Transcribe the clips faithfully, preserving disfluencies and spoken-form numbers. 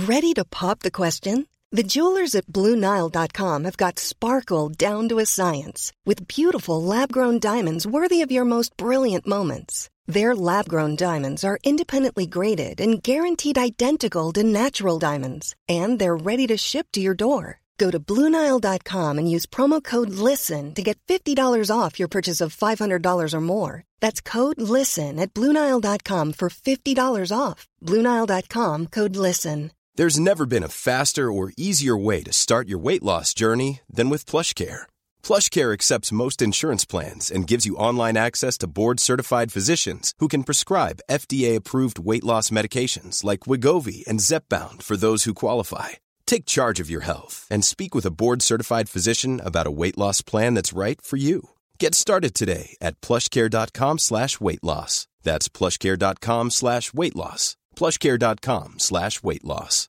Ready to pop the question? The jewelers at Blue Nile dot com have got sparkle down to a science with beautiful lab-grown diamonds worthy of your most brilliant moments. Their lab-grown diamonds are independently graded and guaranteed identical to natural diamonds, and they're ready to ship to your door. Go to Blue Nile dot com and use promo code LISTEN to get fifty dollars off your purchase of five hundred dollars or more. That's code LISTEN at Blue Nile dot com for fifty dollars off. Blue Nile dot com, code LISTEN. There's never been a faster or easier way to start your weight loss journey than with PlushCare. PlushCare accepts most insurance plans and gives you online access to board-certified physicians who can prescribe F D A-approved weight loss medications like Wegovy and Zepbound for those who qualify. Take charge of your health and speak with a board-certified physician about a weight loss plan that's right for you. Get started today at plushcare.com slash weight loss. That's plushcare.com slash weight loss. plushcare.com slash weight loss.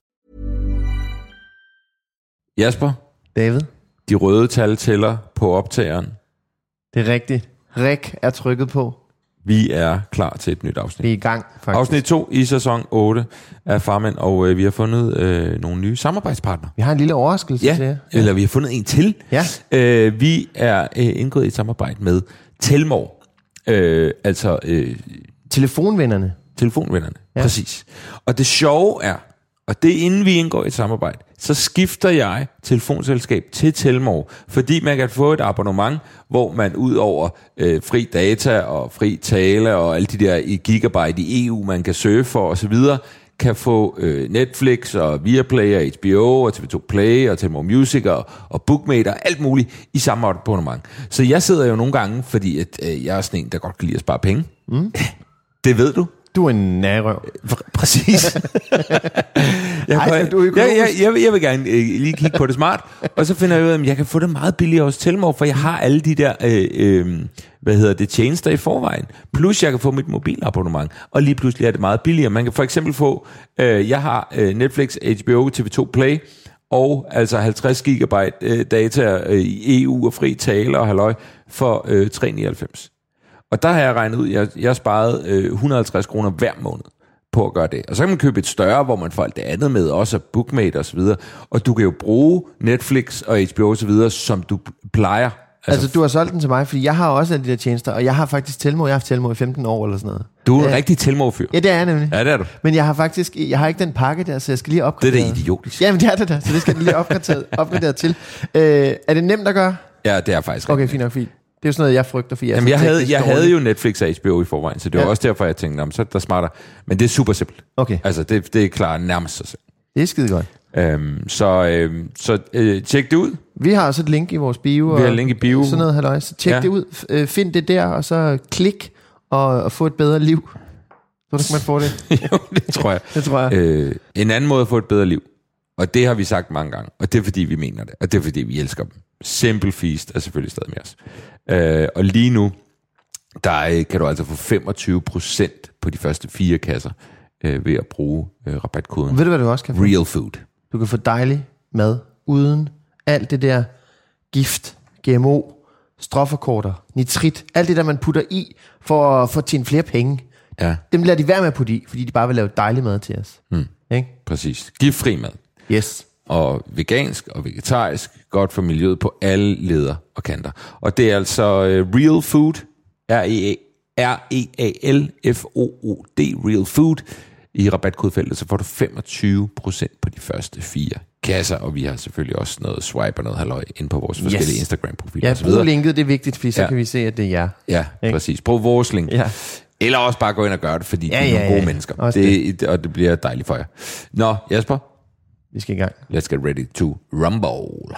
Jasper. David. De røde tal tæller på optageren. Det er rigtigt. Ræk er trykket på. Vi er klar til et nyt afsnit. Vi er i gang, faktisk. Afsnit to i sæson otte af Farmand, og øh, vi har fundet øh, nogle nye samarbejdspartnere. Vi har en lille overraskelse ja, til jer. Ja, eller vi har fundet en til. Ja. Øh, vi er øh, indgået i et samarbejde med Telmore. Øh, altså... Øh, Telefonvennerne. Telefonvennerne, ja. Præcis. Og det sjove er, og det er inden vi indgår i et samarbejde, så skifter jeg telefonselskab til Telmore, fordi man kan få et abonnement, hvor man ud over øh, fri data og fri tale og alle de der i gigabyte i E U, man kan søge for osv., kan få øh, Netflix og Viaplay og H B O og T V to Play og Telmore Music og, og Bookmate og alt muligt i samme abonnement. Så jeg sidder jo nogle gange, fordi at, øh, jeg er sådan en, der godt kan lide at spare penge. Mm. Det ved du. Du er en nærrøv. Præcis. jeg, Ej, jeg, jeg, jeg, jeg, vil, jeg vil gerne øh, lige kigge på det smart, og så finder jeg ud af, at jeg kan få det meget billigere hos Telmore, for jeg har alle de der, øh, øh, hvad hedder det, tjenester i forvejen. Plus jeg kan få mit mobilabonnement, og lige pludselig er det meget billigere. Man kan for eksempel få, øh, jeg har øh, Netflix, H B O, T V to Play, og altså halvtreds gigabyte øh, data øh, i E U og fri tale og halløj for øh, tre nioghalvfems. Og der har jeg regnet ud, at jeg, jeg har sparet øh, et hundrede og halvtreds kroner hver måned på at gøre det. Og så kan man købe et større, hvor man får alt det andet med, også Bookmate og så videre. Og du kan jo bruge Netflix og H B O og så videre, som du plejer. Altså, altså du har solgt den til mig, fordi jeg har også alle de der tjenester, og jeg har faktisk Telmore, jeg har haft Telmore i femten år eller sådan noget. Du er en ja. rigtig Telmore-fyr. Ja, det er jeg nemlig. Ja, det er du. Men jeg har faktisk, jeg har ikke den pakke der, så jeg skal lige opgradere. Det er da idiotisk. Jamen det er det der, så det skal jeg lige opgradere, opgradere til. Øh, er det nemt at gøre? Ja, det er faktisk okay, fint og fint. Det er jo sådan noget, jeg frygter, for jeg Jamen, jeg, havde, jeg havde jo Netflix og H B O i forvejen, så det var ja. også derfor, jeg tænkte, så er der smartere. Men det er super simpelt. Okay. Altså, det, det er klart nærmest sig selv. Det er skide godt. Øhm, så øhm, så øh, tjek det ud. Vi har også et link i vores bio. Vi har et link i bio. Sådan noget, halløj. Så tjek ja. det ud. Find det der, og så klik og, og få et bedre liv. Så kan man få det. Jo, det tror jeg. det tror jeg. Øh, en anden måde at få et bedre liv, og det har vi sagt mange gange, og det er fordi, vi mener det, og det er fordi, vi elsker dem. Simple Feast er selvfølgelig stadig med os. Øh, og lige nu, der kan du altså få femogtyve procent på de første fire kasser øh, ved at bruge øh, rabatkoden. Ved du, hvad du også kan få? Real Food. Du kan få dejlig mad uden alt det der gift, G M O, stråforkorter, nitrit, alt det der, man putter i for at få tjene flere penge. Ja. Dem lader de være med at putte i, fordi de bare vil lave dejlig mad til os. Hmm. Ikke? Præcis. Giftfri mad. Yes. Og vegansk og vegetarisk, godt for miljøet på alle leder og kanter. Og det er altså uh, Real Food, R E A L F O O D, Real Food. I rabatkodefeltet, så får du femogtyve procent på de første fire kasser, og vi har selvfølgelig også noget swipe og noget halløj ind på vores forskellige yes. Instagram-profiler. Ja, brug linket, det er vigtigt, fordi så ja. kan vi se, at det er jer. Ja, ikke? Præcis. Brug vores link. Ja. Eller også bare gå ind og gøre det, fordi ja, de er nogle ja, gode ja. mennesker. Det, og det bliver dejligt for jer. Nå, Jasper. Vi skal i gang. Let's get ready to rumble.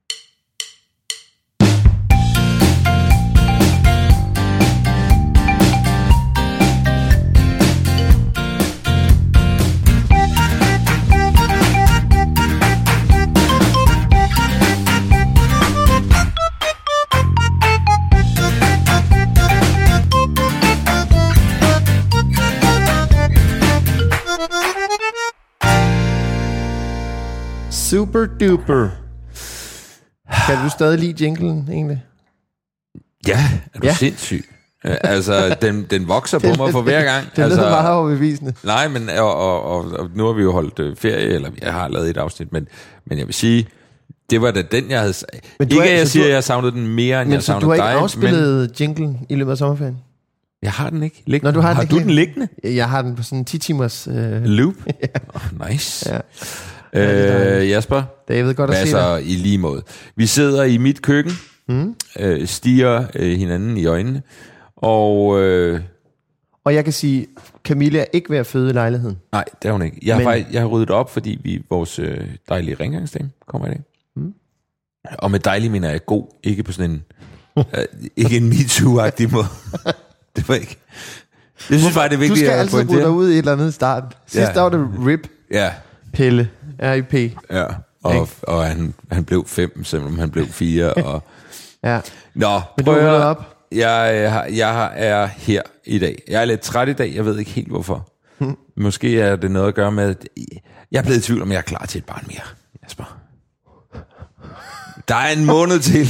Super duper. Kan du stadig lide jinglen, egentlig? Ja, er du ja. sindssyg? Øh, altså, den, den vokser på mig for hver gang. Det altså, lyder meget overbevisende. Nej, men og, og, og, og nu har vi jo holdt øh, ferie, eller jeg har lavet et afsnit, men, men jeg vil sige, det var da den, jeg havde... Men ikke, at jeg siger, at jeg savnede den mere, end men jeg savnede dig. Men du har ikke afspillet men... jinglen i løbet af sommerferien? Jeg har den ikke liggende. Nå, du har, har den du den liggende? Jeg har den på sådan en ti timers... Øh... Loop? Ja. Oh, nice. Ja. Øh, Jasper? David, godt at se dig. I lige måde. Vi sidder i mit køkken, mm. øh, stiger øh, hinanden i øjnene, og... Øh, og jeg kan sige, Camille er ikke ved at føde i lejligheden. Nej, det er hun ikke. Jeg har, Men... faktisk, jeg har ryddet op, fordi vi vores øh, dejlige rengøringsdame kommer i dag. Mm. Og med dejlig mener jeg god, ikke på sådan en... øh, ikke en MeToo-agtig måde. Det var ikke... Det synes bare, det er vigtigt at pointere. Du skal altid rydde dig ud i et eller andet start. Sidst ja. der var det RIP. Ja. Pelle. R I P. Ja. Og, og han, han blev fem, selvom han blev fire. Og... ja. Nå, men du er op. Jeg, jeg, jeg er her i dag. Jeg er lidt træt i dag. Jeg ved ikke helt hvorfor. Hmm. Måske er det noget at gøre med, at jeg er blevet i tvivl om, jeg er klar til et barn mere. Jasper. Der er en måned til.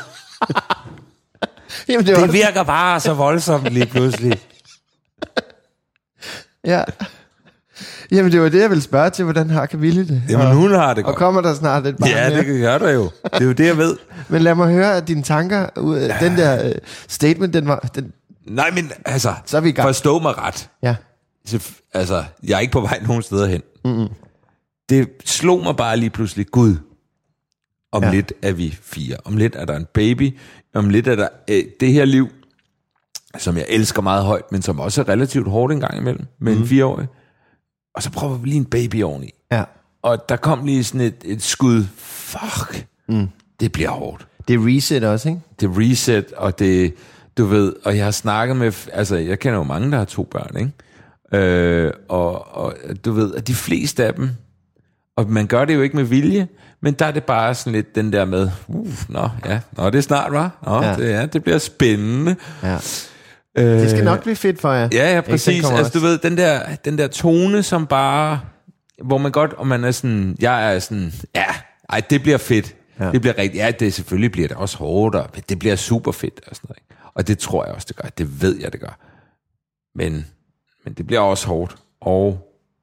Jamen, det, det virker bare så voldsomt lige pludselig. Ja. Jamen, det var det, jeg ville spørge til, hvordan har Camille det? Jamen, og, hun har det godt. Og kommer der snart et barn ja, mere? det gør der jo. Det er jo det, jeg ved. Men lad mig høre dine tanker. Ja. Den der uh, statement, den var... Den... Nej, men altså, så er vi i gang. Forstå mig ret. Ja. Altså, jeg er ikke på vej nogen steder hen. Mm-mm. Det slog mig bare lige pludselig, Gud, om ja. lidt er vi fire. Om lidt er der en baby. Om lidt er der øh, det her liv, som jeg elsker meget højt, men som også er relativt hårdt en gang imellem, med mm. en fireårig. Og så prøver vi lige en baby oveni. Ja. Og der kom lige sådan et, et skud. Fuck, mm. det bliver hårdt. Det er reset også, ikke? Det er reset, og det, du ved, og jeg har snakket med, altså jeg kender jo mange, der har to børn, ikke? Øh, og, og du ved, at de fleste af dem, og man gør det jo ikke med vilje, men der er det bare sådan lidt den der med, uh, nå, ja, nå, det er snart, hva'? Nå, ja. Det, ja, det bliver spændende. Ja. Øh, det skal nok blive fedt for jer. Ja, ja, præcis. Altså, du ved, den der, den der tone, som bare, hvor man godt, og man er sådan, jeg er sådan, ja, ej, det bliver fedt. Ja. Det bliver rigtigt. Ja, det selvfølgelig bliver det også hårdt, og det bliver super fedt og sådan noget. Og det tror jeg også, det gør. Det ved jeg, det gør. Men, men det bliver også hårdt. Og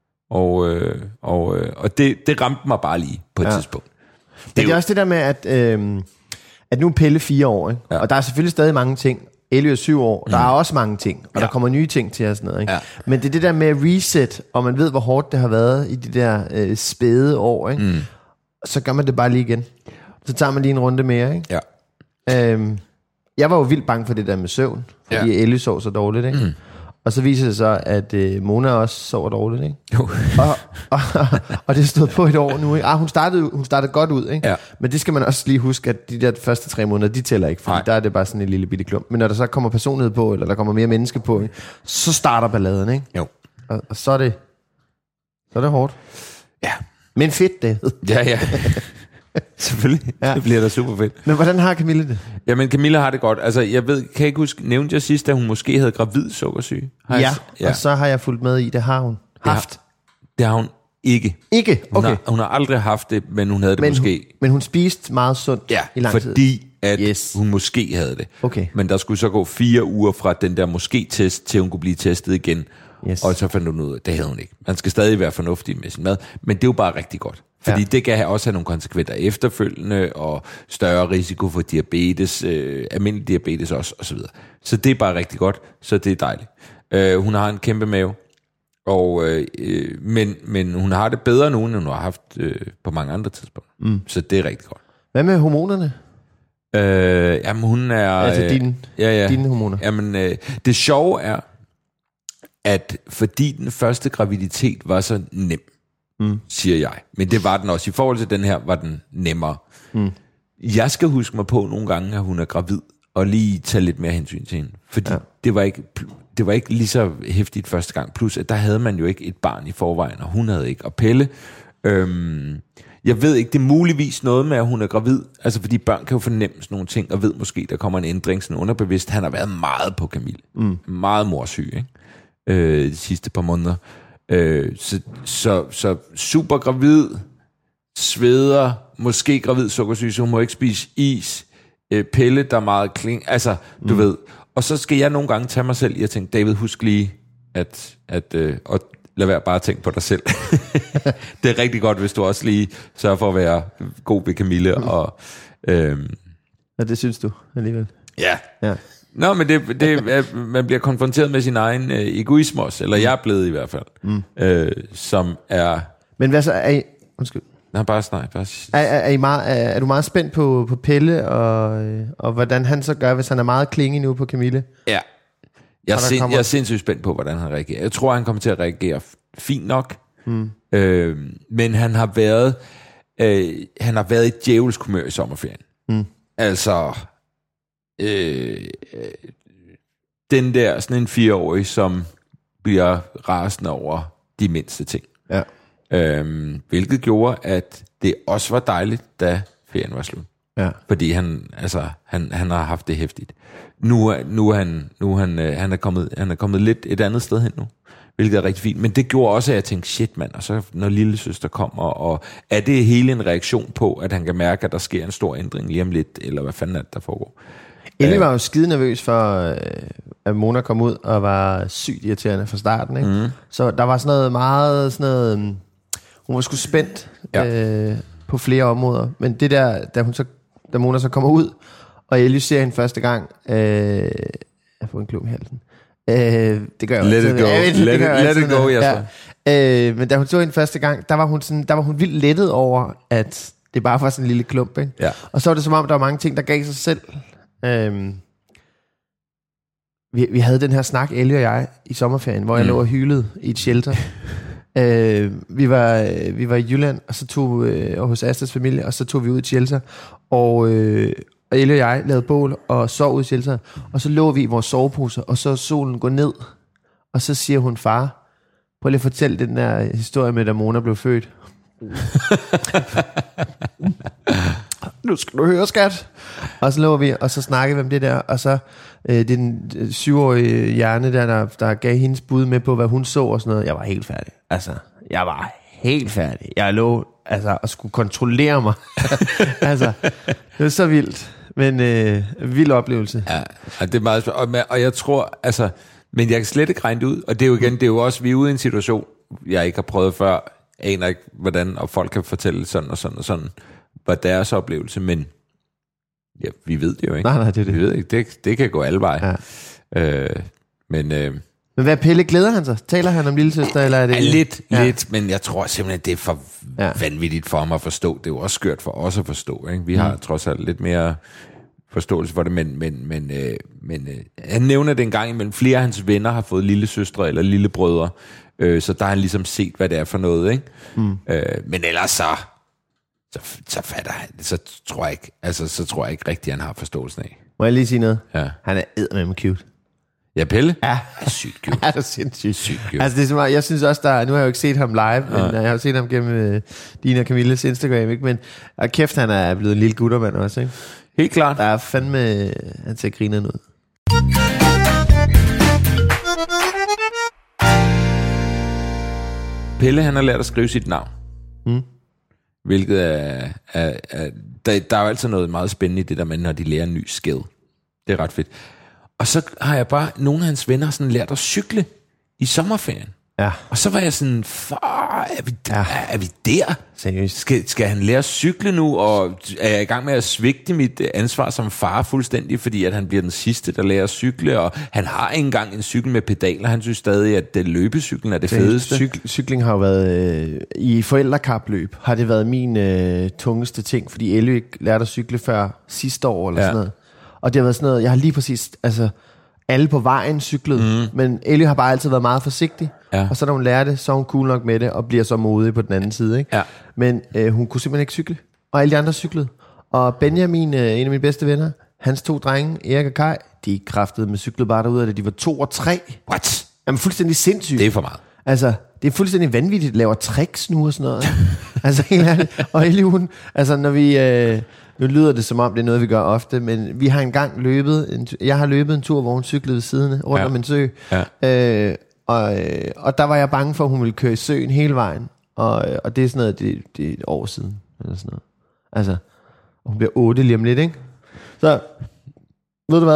Og, øh, og, øh, og det, det ramte mig bare lige på et ja. tidspunkt. Det, det er jo også det der med, at, øh, at nu er Pelle fire år, ikke? Ja. Og der er selvfølgelig stadig mange ting. Ellie er syv år, mm. der er også mange ting, og ja. der kommer nye ting til og sådan noget. Ikke? Ja. Men det er det der med reset, og man ved, hvor hårdt det har været i de der øh, spæde år, ikke? Mm. Så gør man det bare lige igen. Så tager man lige en runde mere. Ikke? Ja. Øhm, jeg var jo vildt bange for det der med søvn, fordi ja. Ellie sov så dårligt, ikke? Mm. Og så viser det sig, at øh, Mona også sover dårligt, ikke? Jo. og, og, og det stod på et år nu, ikke? Ah, hun startede, hun startede godt ud, ikke? Ja. Men det skal man også lige huske, at de der første tre måneder, de tæller ikke, fordi der er det bare sådan en lille bitte klump. Men når der så kommer personlighed på, eller der kommer mere menneske på, ikke? Så starter balladen, ikke? Jo. Og, og så er det, så er det hårdt. Ja. Men fedt, det. Ja, ja. Selvfølgelig. Ja. Det bliver da super fedt. Men hvordan har Camille det? Jamen, Camilla har det godt. Altså, jeg ved, kan jeg ikke huske, nævnte jeg sidst, at hun måske havde gravid sukkersyge? Ja, jeg, ja, og så har jeg fulgt med i, det har hun haft. Det har, det har hun ikke. Ikke? Okay. Hun har, hun har aldrig haft det, men hun havde det men måske. Hun, men hun spiste meget sundt ja, i lang tid? fordi at yes. hun måske havde det. Okay. Men der skulle så gå fire uger fra den der måske-test, til hun kunne blive testet igen. Yes. Og så fandt hun ud af, det havde hun ikke. Man skal stadig være fornuftig med sin mad, men det er jo bare rigtig godt. Fordi ja. det kan også have nogle konsekvenser efterfølgende, og større risiko for diabetes, øh, almindelig diabetes også, og så videre. Så det er bare rigtig godt, så det er dejligt. Øh, hun har en kæmpe mave, og, øh, men, men hun har det bedre nu, end hun har haft øh, på mange andre tidspunkter. Mm. Så det er rigtig godt. Hvad med hormonerne? Øh, jamen hun er... Altså dine, ja, ja. dine hormoner? Jamen, øh, det sjove er, at fordi den første graviditet var så nem, mm. siger jeg. Men det var den også. I forhold til den her, var den nemmere. Mm. Jeg skal huske mig på nogle gange, at hun er gravid, og lige tage lidt mere hensyn til hende. Fordi ja. det, var ikke, det var ikke lige så hæftigt første gang. Plus, at der havde man jo ikke et barn i forvejen, og hun havde ikke. Og Pelle, øhm, jeg ved ikke, det er muligvis noget med, at hun er gravid. Altså, fordi børn kan jo fornemme sådan nogle ting, og ved måske, der kommer en ændring sådan underbevidst. Han har været meget på Camille. Mm. Meget morsyg, ikke? Øh, de sidste par måneder. Øh, så, så, så super gravid, sveder, måske gravid sukkersyge, så hun må ikke spise is, øh, Pelle, der er meget kling, altså, du mm. ved, Og så skal jeg nogle gange tage mig selv i at tænke, David, husk lige, at, at øh, og lad være bare at tænke på dig selv. Det er rigtig godt, hvis du også lige sørger for at være god ved Camille. Mm. Og, øh, ja, det synes du alligevel. Ja. Ja. Nå, men det, det, man bliver konfronteret med sin egen øh, egoisme også, eller jeg er blevet i hvert fald, mm. øh, som er... Men hvad så, er I... Undskyld. Nej, bare snak. Bare... Er, er, er, I meget, er, er du meget spændt på, på Pelle, og, og hvordan han så gør, hvis han er meget klinge nu på Camille? Ja. Jeg er, sind, kommer... jeg er sindssygt spændt på, hvordan han reagerer. Jeg tror, han kommer til at reagere fint nok, mm. øh, men han har været øh, han har været i djævelsk humør i sommerferien. Mm. Altså... Øh, den der, sådan en fireårig, som bliver rasende over de mindste ting. Ja. Øhm, hvilket gjorde, at det også var dejligt, da ferien var slut. Ja. Fordi han, altså, han, han har haft det hæftigt. Nu, nu, er han, nu er han, han, er kommet, han er kommet lidt et andet sted hen nu, hvilket er rigtig fint. Men det gjorde også, at jeg tænkte, shit mand, og så når lillesøster kommer, og er det hele en reaktion på, at han kan mærke, at der sker en stor ændring lige om lidt, eller hvad fanden er det, der foregår? Ellie var jo skide nervøs for, at Mona kom ud og var sygt irriterende fra starten, ikke? Mm. Så der var sådan noget meget, sådan noget, hun var sgu spændt ja. øh, på flere områder. Men det der, da, hun så, da Mona så kommer ud, og Ellie ser hende første gang, øh, jeg får en klum i halsen. Øh, det gør jeg let altid. It go. Jeg ved, let, det let it go, ja. øh, Men da hun så hende første gang, der var hun, sådan, der var hun vildt lettet over, at det bare var sådan en lille klump, ikke? Ja. Og så var det som om, der var mange ting, der gav sig selv. Øhm, vi, vi havde den her snak, Ellie og jeg, i sommerferien, hvor jeg mm. lå og hylede i et shelter. øh, vi, var, vi var i Jylland, og så tog øh, og hos Astas familie, og så tog vi ud i et shelter, og, øh, og Ellie og jeg lavede bål og sov ud i shelter, og så lå vi i vores soveposer, og så solen går ned, og så siger hun, far, prøv lige at fortælle den der historie med, da Mona blev født. Nu skal du høre, skat. Og så lå vi, og så snakkede vi om det der, og så øh, den syvårige hjerne der, der, der gav hendes bud med på, hvad hun så og sådan noget. Jeg var helt færdig. Altså, jeg var helt færdig. Jeg lå, altså, og skulle kontrollere mig. Altså, det var så vildt. Men øh, vild oplevelse. Ja, det er meget spændende. Og, og jeg tror, altså, men jeg kan slet ikke regne det ud, og det er jo igen, det er jo også, vi er ude i en situation, jeg ikke har prøvet før, aner ikke, hvordan, og folk kan fortælle sådan og sådan og sådan, hvad deres oplevelse, men ja, vi ved det jo ikke. Nej, nej, det er det. Vi ved ikke, det, det kan gå alle veje. Ja. Øh, men... Øh, men hvad Pelle, glæder han sig? Taler han om lillesøster, eller er det... Ja, lidt, ja. lidt, men jeg tror simpelthen, det er for ja. vanvittigt for mig at forstå. Det er jo også skørt for os at forstå, ikke? Vi har mm. trods alt lidt mere forståelse for det, men, men, men, øh, men øh, han nævner det en gang imellem. Flere af hans venner har fået lillesøstre eller lillebrødre, øh, så der har han ligesom set, hvad det er for noget, ikke? Mm. Øh, men ellers så, så, så fatter han, så tror jeg ikke, altså, så tror jeg ikke rigtig, han har forståelsen af. Må jeg lige sige noget? Ja. Han er eddermame cute. Ja, Pelle? Ja. Er sygt cute. Ja, det er sindssygt. Sygt cute. Altså, det er som, jeg synes også, der, nu har jeg jo ikke set ham live, ja. men jeg har jo set ham gennem uh, din og Camilles Instagram, ikke? Men og kæft, han er blevet en lille guttermand også, ikke? Helt klart. Der er fandme, han ser grineren ud. Pelle, han har lært at skrive sit navn. Mm. Hvilket er... er, er der, der er jo altid noget meget spændende i det der med, når de lærer en ny skill. Det er ret fedt. Og så har jeg bare... Nogle af hans venner sådan lært at cykle i sommerferien. Ja. Og så var jeg sådan... Far, er vi, ja. er, er vi der? Seriøst. Skal, skal han lære at cykle nu? Og er jeg i gang med at svigte mit ansvar som far fuldstændig? Fordi at han bliver den sidste, der lærer at cykle. Og han har ikke engang en cykel med pedaler. Han synes stadig, at det løbecyklen er det, det fedeste. Cyk- cykling har jo været... Øh, I forældrekapløb har det været min øh, tungeste ting. Fordi Ellie ikke lærte at cykle før sidste år eller ja. sådan noget. Og det har været sådan noget... Jeg har lige præcis... Altså, alle på vejen cyklede, mm. men Ellie har bare altid været meget forsigtig, ja. og så når hun lærer det, så er hun cool nok med det, og bliver så modig på den anden side, ikke? Ja. Men øh, hun kunne simpelthen ikke cykle, og alle de andre cyklede. Og Benjamin, øh, en af mine bedste venner, hans to drenge, Erik og Kai, de kraftede med cyklede bare derude af det, de var to og tre. What? Jamen fuldstændig sindssygt. Det er for meget. Altså, det er fuldstændig vanvittigt, laver tricks nu og sådan noget. Altså helt ærligt. Og Ellie, hun, altså når vi... Øh, Nu lyder det som om, det er noget, vi gør ofte, men vi har engang løbet, en, jeg har løbet en tur, hvor hun cyklede ved siden rundt ja. om en sø, ja. øh, og, og der var jeg bange for, at hun ville køre i søen hele vejen, og, og det er sådan noget, det, det er et år siden, eller sådan noget. Altså, hun bliver otte lige om lidt, ikke? Så, ved du hvad?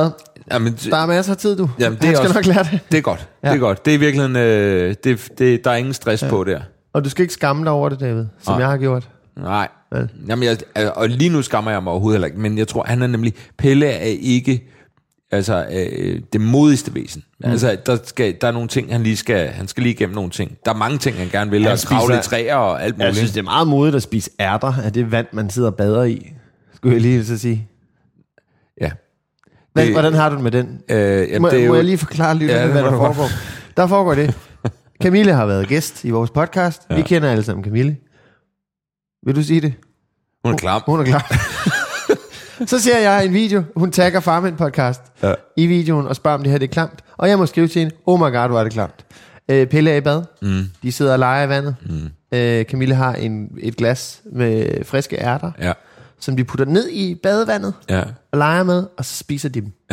Jamen, der er masser af tid, du. Jamen, det Han er skal også, nok lære det. Det er godt. Ja. Det er godt. Det er virkelig øh, det, det, der er ingen stress ja. på der. Og du skal ikke skamme dig over det, David, som Nej. jeg har gjort. Nej. Ja. Jamen, jeg, og lige nu skammer jeg mig overhovedet heller ikke, men jeg tror, han er nemlig... Pelle er ikke altså, øh, det modigste væsen. Mm. Altså, der, skal, der er nogle ting, han lige skal... Han skal lige igennem nogle ting. Der er mange ting, han gerne vil. Han og kravle i træer og alt muligt. Jeg synes, det er meget modigt at spise ærter af det vand, man sidder og bader i. Skulle jeg lige så sige. Ja. Hvad, det, hvordan har du det med den? Øh, jamen, må det er må jo, jeg lige forklare lidt, ja, hvad der foregår? Der foregår det. Camille har været gæst i vores podcast. Ja. Vi kender alle sammen Camille. Vil du sige det? Hun er klar. Hun er klar. Så ser jeg en video. Hun tagger Farmand podcast ja. i videoen og spørger, om det her det er klamt. Og jeg må skrive til hende, oh my god, hvor er det klamt. Øh, Pelle er i bad. Mm. De sidder og leger i vandet. Mm. Øh, Camille har en, et glas med friske ærter, ja. som de putter ned i badevandet ja. og leger med, og så spiser de dem. Ja.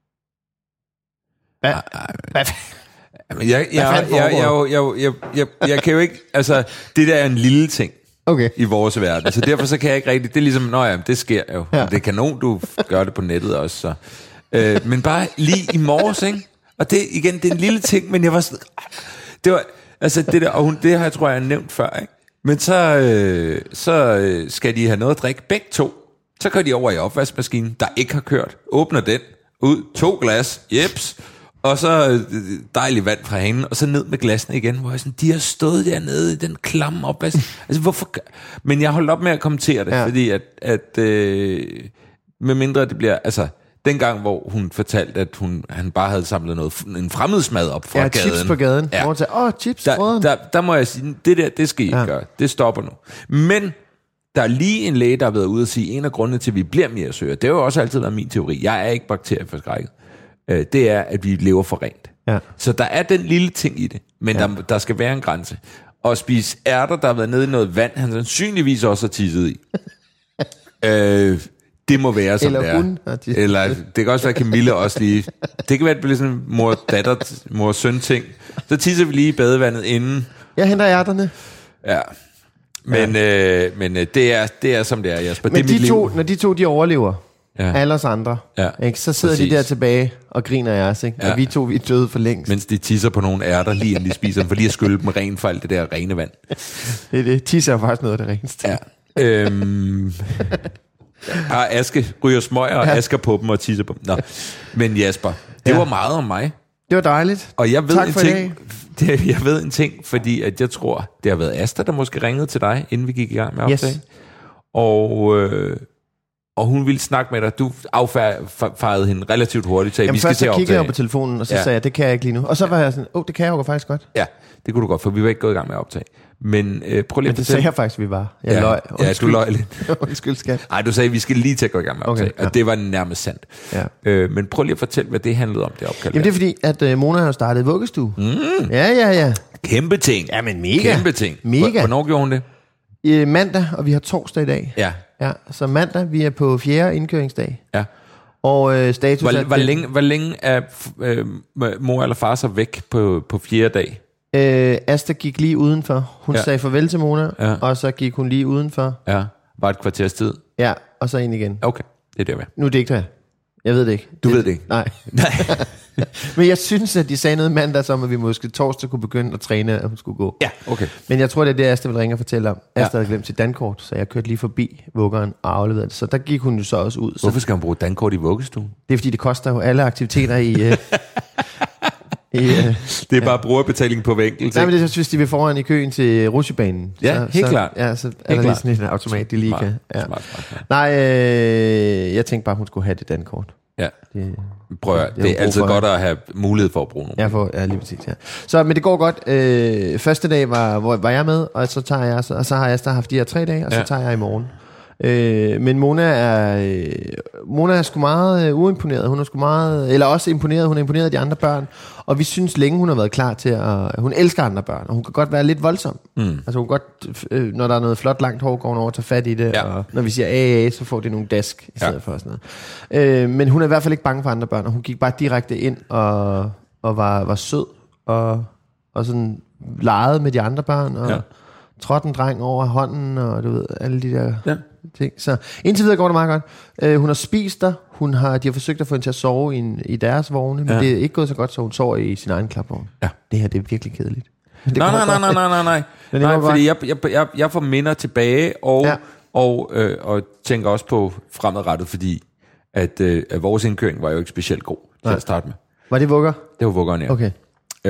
Hvad? Hvad? Jeg, jeg, jeg, jeg, jeg, jeg, jeg, jeg, jeg kan jo ikke, altså, det der er en lille ting okay. i vores verden, så derfor så kan jeg ikke rigtig, det er ligesom, nå ja, det sker jo, ja. det er kanon, du gør det på nettet også, så. Øh, men bare lige i morges, ikke? Og det, igen, det er en lille ting, men jeg var sådan, det var, altså det der, og hun, det har jeg tror jeg, jeg har nævnt før, ikke? Men så, øh, så skal de have noget at drikke, begge to, så kører de over i opvaskemaskinen, der ikke har kørt, åbner den, ud, to glas, jeps, og så dejligt vand fra hende, og så ned med glassene igen, hvor jeg sådan, de har stået dernede i den klamme opvask. Altså, hvorfor? Men jeg holdt op med at kommentere det, ja. fordi at, at øh, med mindre det bliver, altså, dengang, hvor hun fortalte, at hun, han bare havde samlet noget, en fremmedsmad op fra ja, gaden. chips på gaden. Ja. Åh, oh, chips, der, der, der må jeg sige, det der, det skal I ikke ja. gøre. Det stopper nu. Men der er lige en læge, der har været ude og sige, en af grundene til, at vi bliver mere søger, det har jo også altid været min teori. Jeg er ikke bakterieforskrækket. Det er, at vi lever for rent. Ja. Så der er den lille ting i det, men ja. der, der skal være en grænse. Og at spise ærter, der har været nede i noget vand, han sandsynligvis også har tisset i. øh, det må være, som Eller det er. Hun Eller det kan også være Camille også lige. Det kan være, at det bliver sådan en mor-datter, mor-søn-ting. Så tisser vi lige i badevandet inden. Jeg henter ærterne. Ja. Men, ja. øh, men det, er, det er, som det er, Jasper. Men det er de to, når de to, de overlever, ja. alle os andre, ja. ikke? Så sidder Præcis. de der tilbage og griner af os, ikke? Ja. Og vi to, vi er døde for længst. Mens de tisser på nogle ærter, lige inden de spiser dem, for lige at skylde dem ren for alt det der rene vand. Det er det. Tisser er faktisk noget af det reneste. Ja. Øhm, og Aske ryger smøger og ja. asker på dem og tisser på dem. Nå. Men Jasper, det ja. var meget om mig. Det var dejligt. Og jeg ved tak en for ting, det, jeg ved en ting, fordi at jeg tror, det har været Asta, der måske ringede til dig, inden vi gik i gang med optag. Yes. Og... Øh, Og hun ville snakke med dig. Du affærede hende relativt hurtigt. Så Jamen vi skal først til så at kiggede jeg på telefonen, og så ja. sagde jeg, det kan jeg ikke lige nu. Og så var jeg sådan, åh, oh, det kan jeg jo faktisk godt. Ja, det kunne du godt, for vi var ikke gået i gang med at optage. Men øh, prøv lige Men det sagde jeg faktisk, vi var. Jeg ja, løg. Ja, du løg lidt. Undskyld, skat. Nej, du sagde, vi skal lige til at gå i gang med at optage. Okay, ja. Og det var nærmest sandt. Ja. Øh, men prøv lige at fortælle, hvad det handlede om, det opkald. Jamen det er fordi, at uh, Mona har startet vuggestue. Mm. Ja, ja, ja. Kæmpe ting. Ja, men mega. Kæmpe ting. Mega. Hvornår gjorde hun det? I mandag, og vi har torsdag i dag. Ja. Ja, så mandag, vi er på fjerde indkøringsdag. Ja. Og øh, status hvor, er... Hvor længe, hvor længe er øh, mor eller far så væk på, på fjerde dag? Øh, Asta gik lige udenfor. Hun ja. sagde farvel til Mona, ja. og så gik hun lige udenfor. Ja, var et kvarters tid. Ja, og så ind igen. Okay, det er det, jeg Nu er det ikke det. Jeg ved det ikke. Du det, ved det ikke? Nej. Nej. Men jeg synes, at de sagde noget mandag, som at vi måske torsdag kunne begynde at træne, at hun skulle gå. Ja, okay. Men jeg tror, det er det, Asta vil ringe og fortælle om. Asta ja. havde glemt sit dankort, så jeg kørte lige forbi vuggeren og afleverede det. Så der gik hun jo så også ud. Hvorfor skal hun bruge dankort i vuggestuen? Det er, fordi det koster jo alle aktiviteter i... Uh, i uh, det er bare brugerbetaling på hver enkelt. Nej, men det er, hvis de vil foran i køen til rutsjebanen. Ja, så, helt så, klart. Ja, så er helt der lige klart. sådan en automat, de lige smart, kan. Ja. Smart, smart, ja. Nej, øh, jeg tænkte bare, hun skulle have det dankort. Ja. Det, Prøv at, det, det er altid godt at have mulighed for at bruge nogle. Ja, for, ja, lige præcis, ja. Så, men det går godt. Øh, første dag var, hvor var jeg med, og så tager jeg, og så har jeg haft de her tre dage, og så ja. tager jeg i morgen. Øh, men Mona er øh, Mona er sgu meget øh, uimponeret. Hun er sgu meget, eller også imponeret. Hun er imponeret af de andre børn. Og vi synes længe, hun har været klar til at... Hun elsker andre børn, og hun kan godt være lidt voldsom. Mm. Altså hun kan godt, øh, når der er noget flot langt hår, går hun over og tager fat i det. Ja. Og når vi siger A A, så får det nogle dask i stedet ja. for sådan noget. Øh, men hun er i hvert fald ikke bange for andre børn, og hun gik bare direkte ind og, og var, var sød og, og sådan legede med de andre børn. Og, ja. trådt en dreng over hånden, og du ved, alle de der ja. ting. Så indtil videre går det meget godt. Øh, hun har spist der, hun har, de har forsøgt at få hende til at sove i, en, i deres vogne, men ja. det er ikke gået så godt, så hun sover i sin egen klapvogn. Ja. Det her, det er virkelig kedeligt. Nej, nej, nej, nej, nej, nej, nej. Nej, fordi jeg, jeg, jeg, jeg får minder tilbage, og, ja. og, øh, og tænker også på fremadrettet, fordi at, øh, at vores indkøring var jo ikke specielt god til nej. at starte med. Var det vugger? Det var vuggeren, ja. Okay.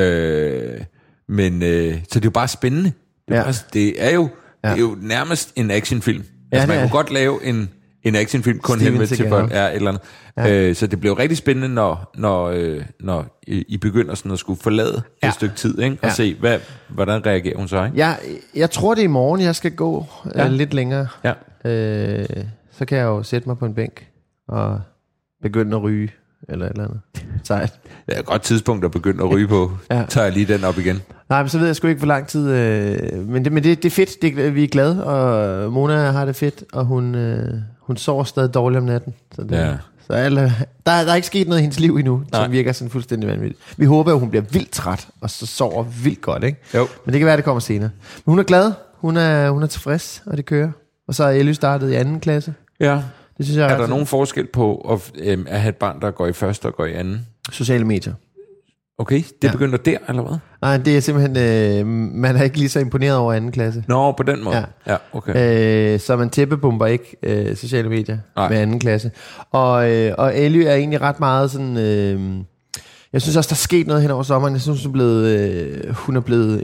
Øh, men, øh, så det er jo bare spændende. Det er, ja. bare, det er, jo, ja. det er jo nærmest en actionfilm. Ja, altså, man kunne godt lave en, en actionfilm, kun henvendt til folk. Ja, et eller andet. Ja. Øh, så det blev rigtig spændende, når, når, øh, når I, I begynder sådan at skulle forlade ja. et stykke tid, ikke? Og ja. se, hvad, hvordan reagerer hun så, ikke? Ja, jeg tror, det er i morgen, jeg skal gå ja. øh, lidt længere. Ja. Øh, så kan jeg jo sætte mig på en bænk og begynde at ryge, eller et eller andet. Sejt. Det er et godt tidspunkt at begynde at ryge på. Ja. Tager jeg lige den op igen. Nej, men så ved jeg sgu ikke, hvor lang tid... Øh, men det, men det, det er fedt, det, vi er glade, og Mona har det fedt, og hun, øh, hun sover stadig dårligt om natten. Så, det, ja. så alle, der, der er ikke sket noget i hendes liv endnu, Nej. som virker sådan fuldstændig vanvittigt. Vi håber, at hun bliver vildt træt, og så sover vildt godt, ikke? Jo. Men det kan være, at det kommer senere. Men hun er glad, hun er, hun er tilfreds, og det kører. Og så er Elly startet i anden klasse. Ja. Det synes jeg er, er der nogen forskel på at, øh, at have et barn, der går i første og går i anden? Sociale medier. Okay, det ja. begynder der, eller hvad? Nej, det er simpelthen, øh, man er ikke lige så imponeret over anden klasse. Nå, på den måde. Ja, ja okay. Øh, så man tæppebomber ikke øh, sociale medier Nej. med anden klasse. Og, øh, og Elly er egentlig ret meget sådan... Øh, jeg synes også, der er sket noget hen over sommeren. Jeg synes, hun er blevet, øh, hun er blevet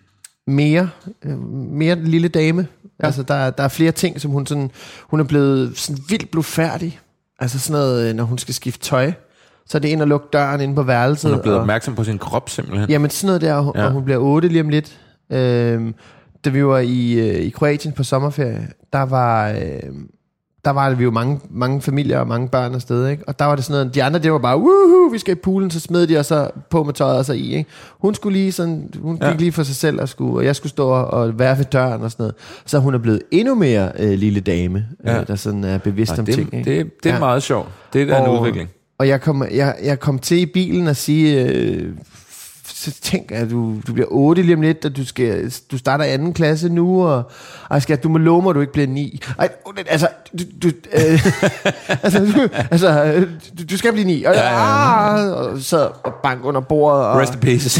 mere, øh, mere lille dame. Ja. Altså, der, der er flere ting, som hun sådan... Hun er blevet sådan vildt blufærdig. Altså sådan noget, når hun skal skifte tøj. Så er det ind og lukke døren inde på værelset. Hun er blevet og, opmærksom på sin krop simpelthen. Jamen sådan noget der, og, ja. og hun bliver otte lige om lidt. Øhm, da vi var i, øh, i Kroatien på sommerferie, der var, øh, der var vi jo mange, mange familier og mange børn afsted, ikke? Og der var det sådan noget, de andre, det var bare, woohoo, vi skal i poolen, så smed de og så på med tøjet og så i, ikke? Hun skulle lige sådan, hun ja. gik lige for sig selv, og, skulle, og jeg skulle stå og være ved døren og sådan noget. Så hun er blevet endnu mere øh, lille dame, ja. øh, der sådan er bevidst Nej, om det, ting, ikke? Det, det er ja. meget sjovt. Det er der en udvikling. Og jeg kom, jeg, jeg kom til i bilen og sige, øh, så tænk, at du, du bliver otte lige om lidt, og du, skal, du starter anden klasse nu, og, og skal, du må love mig, at du ikke bliver ni. Ej, altså, du, du, øh, altså, du, altså du, du skal blive ni. Og, ja, ja, ja. og så og bank under bordet. Og, Rest in peace.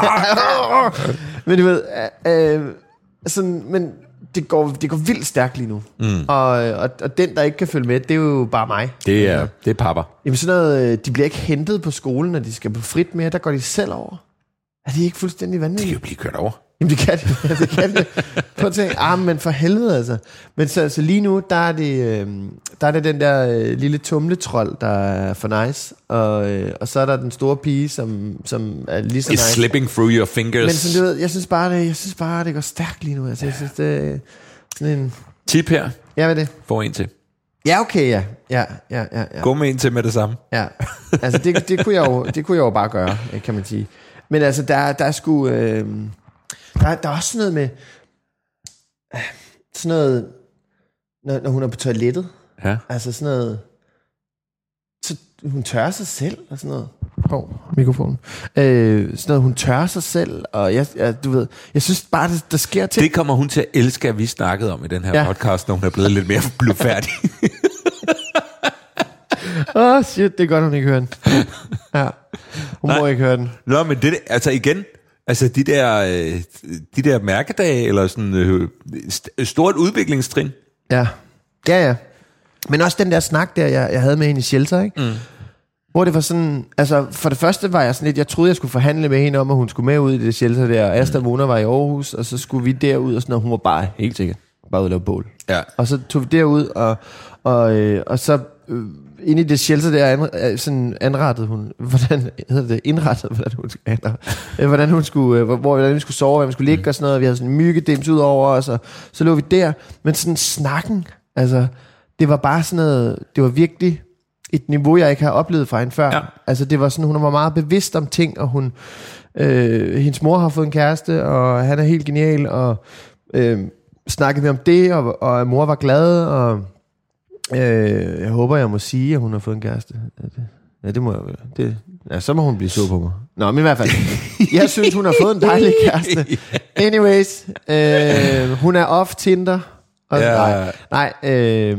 Men du ved, øh, sådan, men... Det går, det går vildt stærkt lige nu. Mm. Og, og, og den, der ikke kan følge med, det er jo bare mig. Det er, det er pappa. Jamen sådan noget, de bliver ikke hentet på skolen, når de skal på frit med, der går de selv over. Er de ikke fuldstændig vanvittige? De kan jo blive kørt over. Jamen det kan de, det kan de. Prøv at tænke, ah, men for helvede altså. Men så, så lige nu, der er det, øh, der er det den der øh, lille tumletrold, der er for nice. Og, øh, og så er der den store pige, som, som er lige så It's nice. slipping through your fingers. Men sådan, du ved, jeg synes bare, det, jeg synes bare, det går stærkt lige nu. Altså, jeg synes, det er sådan en... Tip her. Ja, hvad er det? Få en til. Ja, okay, ja. Ja, ja, ja, ja. Gå med en til med det samme. Ja, altså det, det, kunne jeg jo, det kunne jeg jo bare gøre, kan man sige. Men altså, der, der er sgu... Øh, der, der er også sådan noget med... Øh, sådan noget... Når, når hun er på toilettet. Ja. Altså sådan noget... Så hun tørrer sig selv og sådan noget. Hov, oh, mikrofonen. Øh, sådan noget, hun tørrer sig selv, og jeg, jeg, du ved, jeg synes bare, der, der sker ting. Det kommer hun til at elske, at vi snakkede om i den her ja. podcast, når hun er blevet lidt mere blufærdig. Åh, oh, shit, det er godt, hun ikke hører den. Ja, hun Nej. må ikke høre den. Nå, men det, altså igen, altså de der, øh, de der mærkedage, eller sådan øh, st- stort udviklingstrin. Ja, ja, ja. Men også den der snak der, jeg, jeg havde med hende i shelter, ikke? Mm. Hvor det var sådan, altså for det første var jeg sådan lidt, jeg troede jeg skulle forhandle med hende om, at hun skulle med ud i det shelter der, og Asta Mona var i Aarhus, og så skulle vi derud, og sådan, og hun var bare helt sikkert, bare ud og lave bål. Ja. Og så tog vi derud, og, og, øh, og så øh, inde i det shelter der, an, sådan anrettede hun, hvordan hedder det, indrettede, hvordan hun skulle, øh, hvordan hun skulle, øh, hvor, hvordan vi skulle sove, hvordan vi skulle ligge og sådan noget, og vi havde sådan en myggedims ud over os, og så lå vi der, men sådan snakken, altså, det var bare sådan noget, det var virkelig et niveau, jeg ikke har oplevet fra hende før. Ja. Altså det var sådan, hun var meget bevidst om ting, og hun, øh, hendes mor har fået en kæreste, og han er helt genial, og øh, snakkede med om det, og, og mor var glad, og øh, jeg håber, jeg må sige, at hun har fået en kæreste. Ja, det må jeg det, ja, så må hun blive sur på mig. Nå, men i hvert fald. Jeg synes, hun har fået en dejlig kæreste. Anyways, øh, hun er off Tinder. Og, ja. Nej, nej, øh,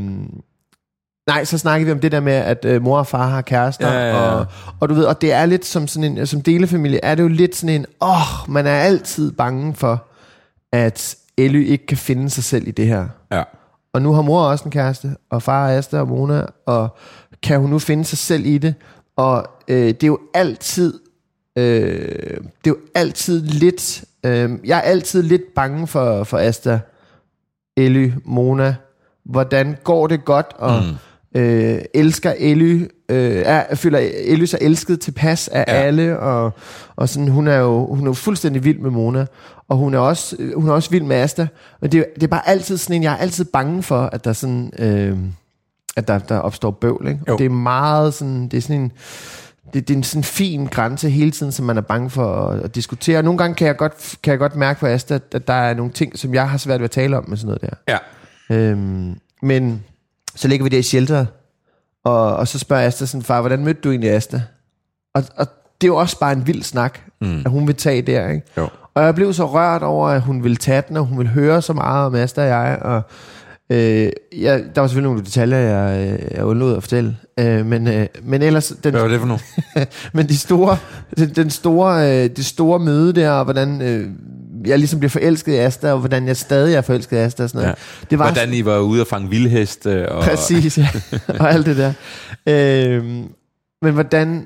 nej, så snakker vi om det der med, at øh, mor og far har kærester. Ja, ja, ja. Og, og du ved, og det er lidt som sådan en, som delefamilie, er det jo lidt sådan en, åh, oh, man er altid bange for, at Elly ikke kan finde sig selv i det her. Ja. Og nu har mor også en kæreste, og far er Asta og Mona, og kan hun nu finde sig selv i det? Og øh, det er jo altid, øh, det er jo altid lidt, øh, jeg er altid lidt bange for, for Asta, Elly, Mona. Hvordan går det godt, og mm. øh, elsker Elly, øh, er, føler Elly sig elsket tilpas af ja. alle, og, og sådan, hun er jo hun er jo fuldstændig vild med Mona, og hun er også, hun er også vild med Asta, og det, det er bare altid sådan en, jeg er altid bange for, at der sådan, øh, at der, der opstår bøvl, ikke? Og det er meget sådan, det er sådan en, det, det er en sådan fin grænse hele tiden, som man er bange for at, at diskutere. Og nogle gange kan jeg godt, kan jeg godt mærke på Asta, at der er nogle ting, som jeg har svært ved at tale om med sådan noget der. Ja. Øhm, men så ligger vi der i shelteret, og, og så spørger Asta sådan, far, hvordan mødte du egentlig Asta? Og, og det er jo også bare en vild snak, mm. at hun vil tage der, ikke? Jo. Og jeg blev så rørt over, at hun ville tage den, og hun ville høre så meget om Asta og jeg, og øh, ja, der var selvfølgelig nogle detaljer, jeg, jeg undlod at fortælle, øh, men, øh, men ellers... Den, hvad var det for nogle? men de store, den, den store, øh, det store møde der, og hvordan øh, jeg ligesom blev forelsket i Asta, og hvordan jeg stadig er forelsket i Asta og sådan noget. Ja. Det var hvordan I var ude at fange vildhest. Og præcis, ja. Og alt det der. Øh, men hvordan...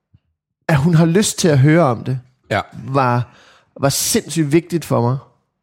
at hun har lyst til at høre om det, ja. var, var sindssygt vigtigt for mig.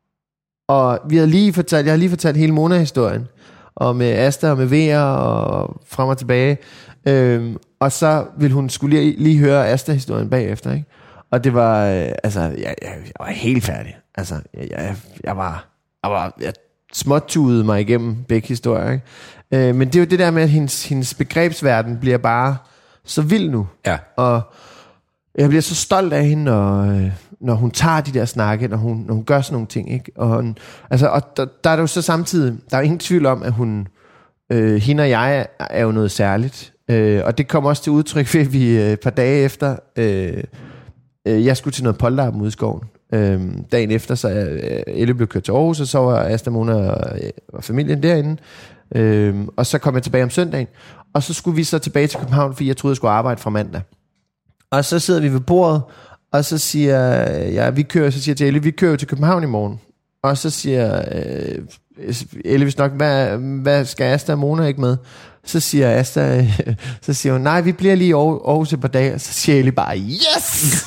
Og vi havde lige fortalt, jeg har lige fortalt hele Mona-historien, og med Asta og med Vera og frem og tilbage. Øhm, og så ville hun skulle lige, lige høre Asta-historien bagefter, ikke? Og det var, øh, altså, jeg, jeg, jeg var helt færdig. Altså, jeg, jeg, jeg var, jeg var, jeg småtudede mig igennem begge historier, ikke? Øh, men det er jo det der med, at hendes, hendes begrebsverden bliver bare så vild nu. Ja. Og jeg bliver så stolt af hende, når, når hun tager de der snakke, når hun, når hun gør sådan nogle ting, ikke? Og, altså, og der, der er det jo så samtidig, der er ingen tvivl om, at hun, øh, hende og jeg er, er jo noget særligt. Øh, og det kom også til udtryk ved, at vi et par dage efter, øh, øh, jeg skulle til noget polterappen ude i skoven. Øh, dagen efter, så øh, Elle blev kørt til Aarhus, og så var Asta, Mona og, og familien derinde. Øh, og så kom jeg tilbage om søndagen, og så skulle vi så tilbage til København, fordi jeg troede, jeg skulle arbejde fra mandag. Og så sidder vi ved bordet, og så siger jeg, vi kører, så siger jeg til Elle, vi kører til København i morgen. Og så siger øh, Elle vist nok, hvad, hvad skal Asta og Mona ikke med? Så siger Asta, øh, så siger hun, nej, vi bliver lige i Aarhus et par dage. Og så siger Elle bare, yes!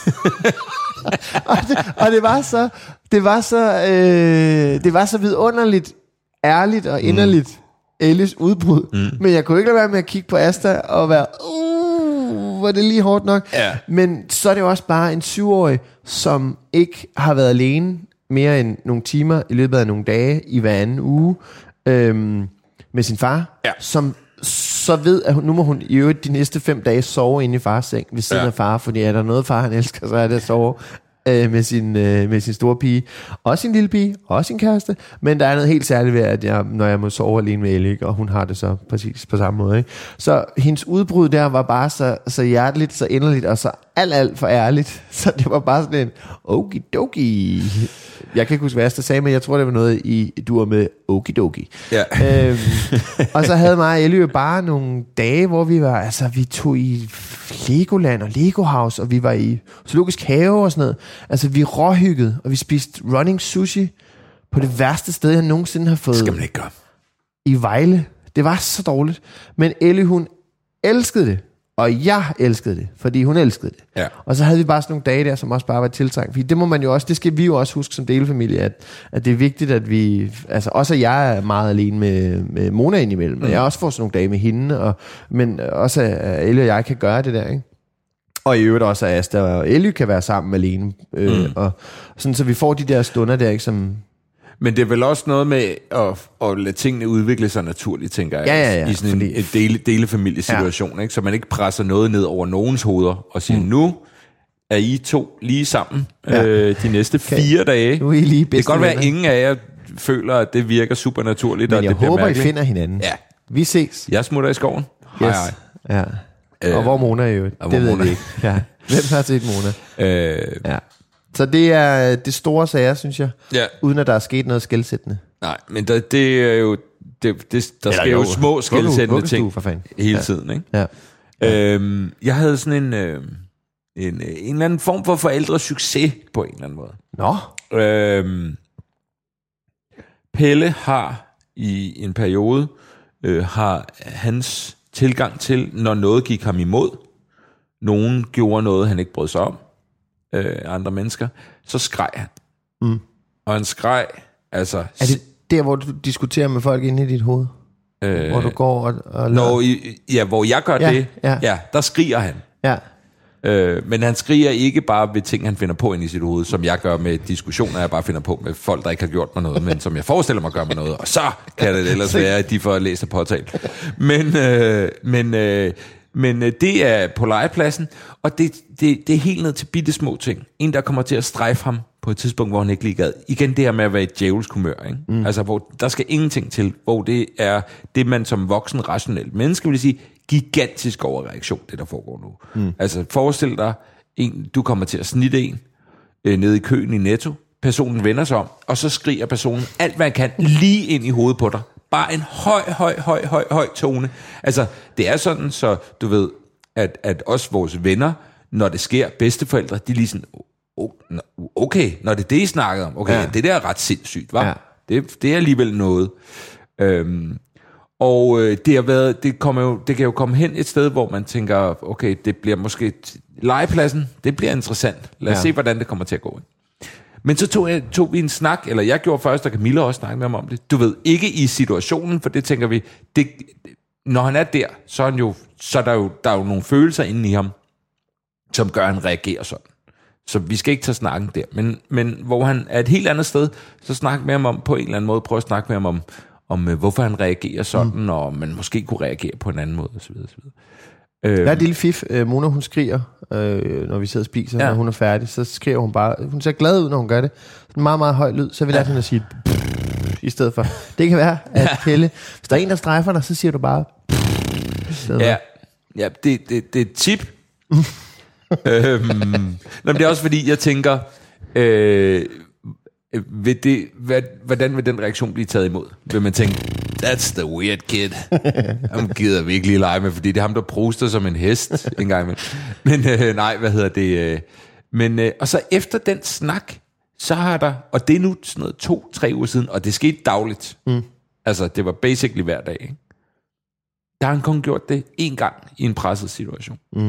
og, det, og det var så, det var så, øh, det var så vidunderligt, ærligt og inderligt, mm. Elles udbrud. Mm. Men jeg kunne ikke lade være med at kigge på Asta og være, uh, var det lige hårdt nok. Ja. Men så er det jo også bare en syvårig, som ikke har været alene mere end nogle timer i løbet af nogle dage i hver anden uge øhm, med sin far, ja. Som så ved, at nu må hun i øvrigt de næste fem dage sove inde i fars seng ved siden ja. Af far, fordi er der noget far han elsker, så er det at sove øh, med, sin, øh, med sin store pige. Også sin lille pige, også sin kæreste, men der er noget helt særligt ved, at jeg, når jeg må sove alene med Elle, og hun har det så præcis på samme måde. Ikke? Så hendes udbrud der var bare så, så hjerteligt, så inderligt, og så alt, alt for ærligt. Så det var bare sådan en okidoki. Jeg kan ikke huske, hvad jeg sagde, men jeg tror, det var noget i dur med okidoki. Ja. Øhm, og så havde mig og Elle jo bare nogle dage, hvor vi var, altså vi tog i Legoland og Lego House, og vi var i zoologisk have og sådan noget. Altså vi råhyggede, og vi spiste running sushi på det værste sted, jeg nogensinde har fået. Skal man ikke gøre. I Vejle. Det var så dårligt. Men Elle, hun elskede det. Og jeg elskede det, fordi hun elskede det. Ja. Og så havde vi bare sådan nogle dage der, som også bare var tiltrængt. Fordi det må man jo også, det skal vi jo også huske som delefamilie, at, at det er vigtigt, at vi, altså også at jeg er meget alene med, med Mona indimellem, men mm. jeg også får sådan nogle dage med hende, og, men også at Elle og jeg kan gøre det der, ikke? Og i øvrigt også, at Asta og Elle kan være sammen alene, øh, mm. og sådan, så vi får de der stunder der, ikke, som... Men det er vel også noget med at, at lade tingene udvikle sig naturligt, tænker jeg, ja, ja, ja, i sådan fordi... en dele, delefamiliesituation, ja. Ikke? Så man ikke presser noget ned over nogens hoveder og siger, mm. nu er I to lige sammen ja. øh, de næste okay. fire dage. Nu er I lige det kan godt være, at ingen af jer føler, at det virker super naturligt. Men og jeg det håber, mærkeligt. I finder hinanden. Ja. Vi ses. Jeg smutter i skoven. Yes. Hej, hej. Ja. Øh, og hvor Mona er jo. Det ved vi ikke. Ja. Hvem har set Mona? Øh, ja. Så det er det store sager, synes jeg. Ja. Uden at der er sket noget skelsættende. Nej, men der, det er jo... Det, det, der sker jo, jo små skelsættende ting for fanden. hele ja. tiden, ikke? Ja. Ja. Øhm, jeg havde sådan en, øh, en, en eller anden form for forældresucces på en eller anden måde. Nå. Øhm, Pelle har i en periode øh, har hans tilgang til, når noget gik ham imod, nogen gjorde noget, han ikke brød sig om, øh, andre mennesker, så skreg han. Mm. Og han skreg, altså... Er det der, hvor du diskuterer med folk inde i dit hoved? Øh, hvor du går og... og når, ja, hvor jeg gør ja, det, ja. ja, der skriger han. Ja. Øh, men han skriger ikke bare ved ting, han finder på ind i sit hoved, som jeg gør med diskussioner, jeg bare finder på med folk, der ikke har gjort mig noget, men som jeg forestiller mig gør mig noget, og så kan det ellers være, at de får læst og påtalt. Men, øh, men, øh, men øh, det er på legepladsen, og det, det, det er helt ned til bitte små ting. En, der kommer til at strejfe ham på et tidspunkt, hvor han ikke lige gad. Igen det her med at være et djævelsk humør, ikke? Mm. Altså, hvor der skal ingenting til, hvor det er det, man som voksen, rationelt menneske vil sige, gigantisk overreaktion, det der foregår nu. Mm. Altså, forestil dig, en, du kommer til at snitte en øh, nede i køen i Netto, personen vender sig om, og så skriger personen alt, hvad han kan, lige ind i hovedet på dig. Bare en høj, høj, høj, høj, høj tone. Altså, det er sådan, så du ved, at, at også vores venner, når det sker, bedsteforældre, de er lige sådan, okay, når det er det, I snakkede om, okay, ja. det der er ret sindssygt, hva'? Ja. Det, det er alligevel noget. Øhm, og øh, det har været, det, kommer jo, det kan jo komme hen et sted, hvor man tænker, okay, det bliver måske legepladsen, det bliver interessant. Lad os ja. se, hvordan det kommer til at gå. Men så tog, jeg, tog vi en snak, eller jeg gjorde først, og Camilla også snakkede med ham om det. Du ved, ikke i situationen, for det tænker vi, det, når han er der, så er, han jo, så er der, jo, der er jo nogle følelser inde i ham, som gør, at han reagerer sådan. Så vi skal ikke tage snakken der. Men, men hvor han er et helt andet sted, så snak med ham om, på en eller anden måde, prøv at snakke med ham om, om hvorfor han reagerer sådan, mm. og man måske kunne reagere på en anden måde, osv. osv. Der er et lille fif. Mona, hun skriger, øh, når vi sidder og spiser, ja. når hun er færdig, så skriver hun bare, hun ser glad ud, når hun gør det. En meget, meget høj lyd, så vil jeg lade hende at sige i stedet for. Det kan være, at Pelle, hvis der er en, der strejfer dig, så siger du bare ja, ja, det, det, det er et tip. øhm, nå, men det er også fordi, jeg tænker, øh, vil det, hvad, hvordan vil den reaktion blive taget imod? Vil man tænke, that's the weird kid. Ham gider vi ikke lige lege med, fordi det er ham, der proster som en hest en gang med. Men øh, nej, hvad hedder det? Øh, men, øh, og så efter den snak, så har der, og det er nu sådan noget to-tre uger siden, og det skete dagligt. Mm. Altså, det var basically hver dag. Ikke? Der har han kun gjort det en gang i en presset situation. Mm.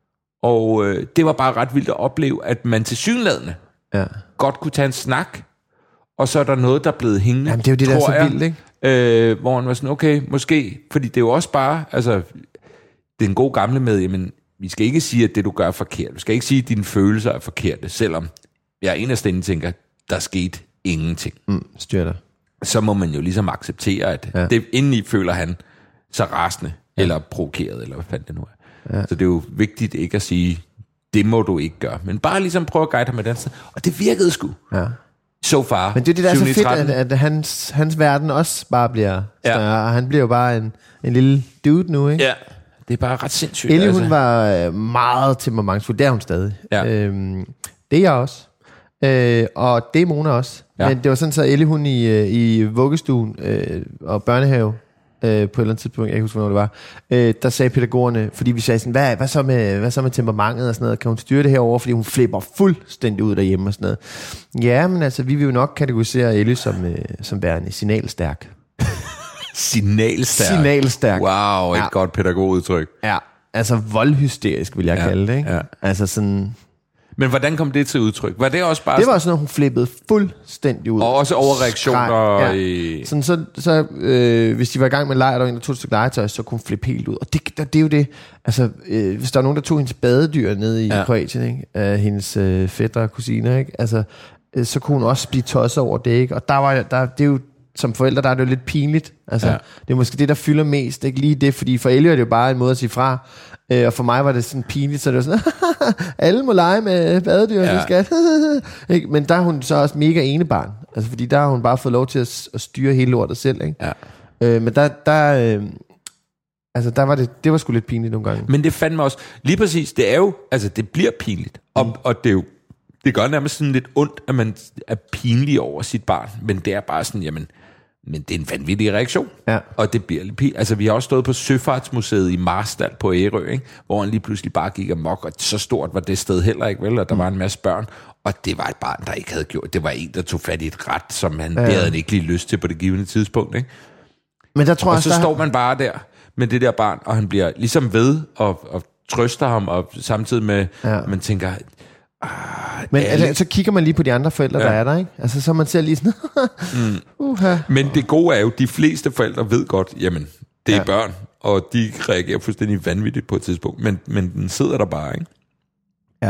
Og øh, det var bare ret vildt at opleve, at man tilsyneladende ja. godt kunne tage en snak, og så er der noget, der er blevet hængende. Jamen, det er jo det, der er så jeg, vildt, ikke? Øh, hvor han var sådan, okay, måske, fordi det er jo også bare, altså, det er en god gamle med, jamen, vi skal ikke sige, at det, du gør, er forkert. Du skal ikke sige, at dine følelser er forkerte, selvom jeg inderst inde tænker, der skete ingenting. Mm, styr dig. Så må man jo ligesom acceptere, at ja. det indeni føler han så rasende, ja. eller provokeret, eller hvad fanden det nu er. Ja. Så det er jo vigtigt ikke at sige, det må du ikke gøre, men bare ligesom prøve at guide ham med den sted. Og det virkede sgu. Ja. So far. Men det er det, der er så fedt, at, at hans, hans verden også bare bliver større, ja. og han bliver jo bare en, en lille dude nu, ikke? Ja, det er bare ret sindssygt. Elle, altså. Hun var meget temperamentsfuld, det er hun stadig. Ja. Øhm, det er jeg også. Øh, og det er Mona også. Ja. Men det var sådan, så Elle, hun i, i vuggestuen øh, og børnehave, Øh, på et eller andet tidspunkt, jeg kan huske, hvornår det var, øh, der sagde pædagogerne, fordi vi sagde sådan, hvad, hvad, så med, hvad så med temperamentet og sådan noget, kan hun styre det herover, fordi hun flipper fuldstændig ud derhjemme og sådan noget. Ja, men altså, vi vil jo nok kategorisere Elle som, øh, som værende signalstærk. Signalstærk? Signalstærk. Wow, et ja. godt pædagogudtryk. Ja, altså voldhysterisk, vil jeg ja. kalde det, ikke? Ja. Altså sådan... Men hvordan kom det til udtryk? Var det også bare... Det var sådan, at hun flippede fuldstændig ud. Og også overreaktioner. Ja. I... Sådan, så, så øh, hvis de var i gang med en lejr, og der var en, der tog et stykke legetøj, så kunne hun flippe helt ud. Og det, det er jo det. Altså, øh, hvis der var nogen, der tog hendes badedyr nede i ja. Kroatien, ikke? Øh, hendes øh, fætter og kusiner, ikke? Altså, øh, så kunne hun også blive tosset over det, ikke? Og der var, der, det er jo, som forældre, der er det jo lidt pinligt. Altså, ja. Det er måske det, der fylder mest, ikke lige det, fordi for Elle er det jo bare en måde at sige fra. Øh, og for mig var det sådan pinligt, så det var sådan, alle må lege med badedyr, ja. skal. Men der er hun så også mega enebarn. Altså, fordi der har hun bare fået lov til at, at styre hele lortet selv, ikke? Ja. Øh, men der, der øh, Altså, der var det, det var sgu lidt pinligt nogle gange. Men det fandt mig også, lige præcis, det er jo, altså det bliver pinligt, og, mm. og det er jo, det gør nærmest sådan lidt ondt, at man er pinlig over sit barn, men det er bare sådan, jamen, men det er en vanvittig reaktion, ja. Og det bliver lidt pinligt. Altså, vi har også stået på Søfartsmuseet i Marstal på Ærø, ikke? Hvor han lige pludselig bare gik amok, og så stort var det sted heller ikke, vel? Og der mm. var en masse børn, og det var et barn, der ikke havde gjort, det var en, der tog fat i et ret, som han, ja. Det havde han ikke lige lyst til på det givende tidspunkt, ikke? Men der tror og jeg, så der... står man bare der med det der barn, og han bliver ligesom ved og, og trøster ham, og samtidig med, ja. Man tænker... Ah, men altså, så kigger man lige på de andre forældre, ja. Der er der, ikke? Altså, så man ser lige sådan... mm. uh-huh. Men det gode er jo, de fleste forældre ved godt, jamen, det er ja. Børn, og de reagerer fuldstændig vanvittigt på et tidspunkt, men, men den sidder der bare, ikke? Ja.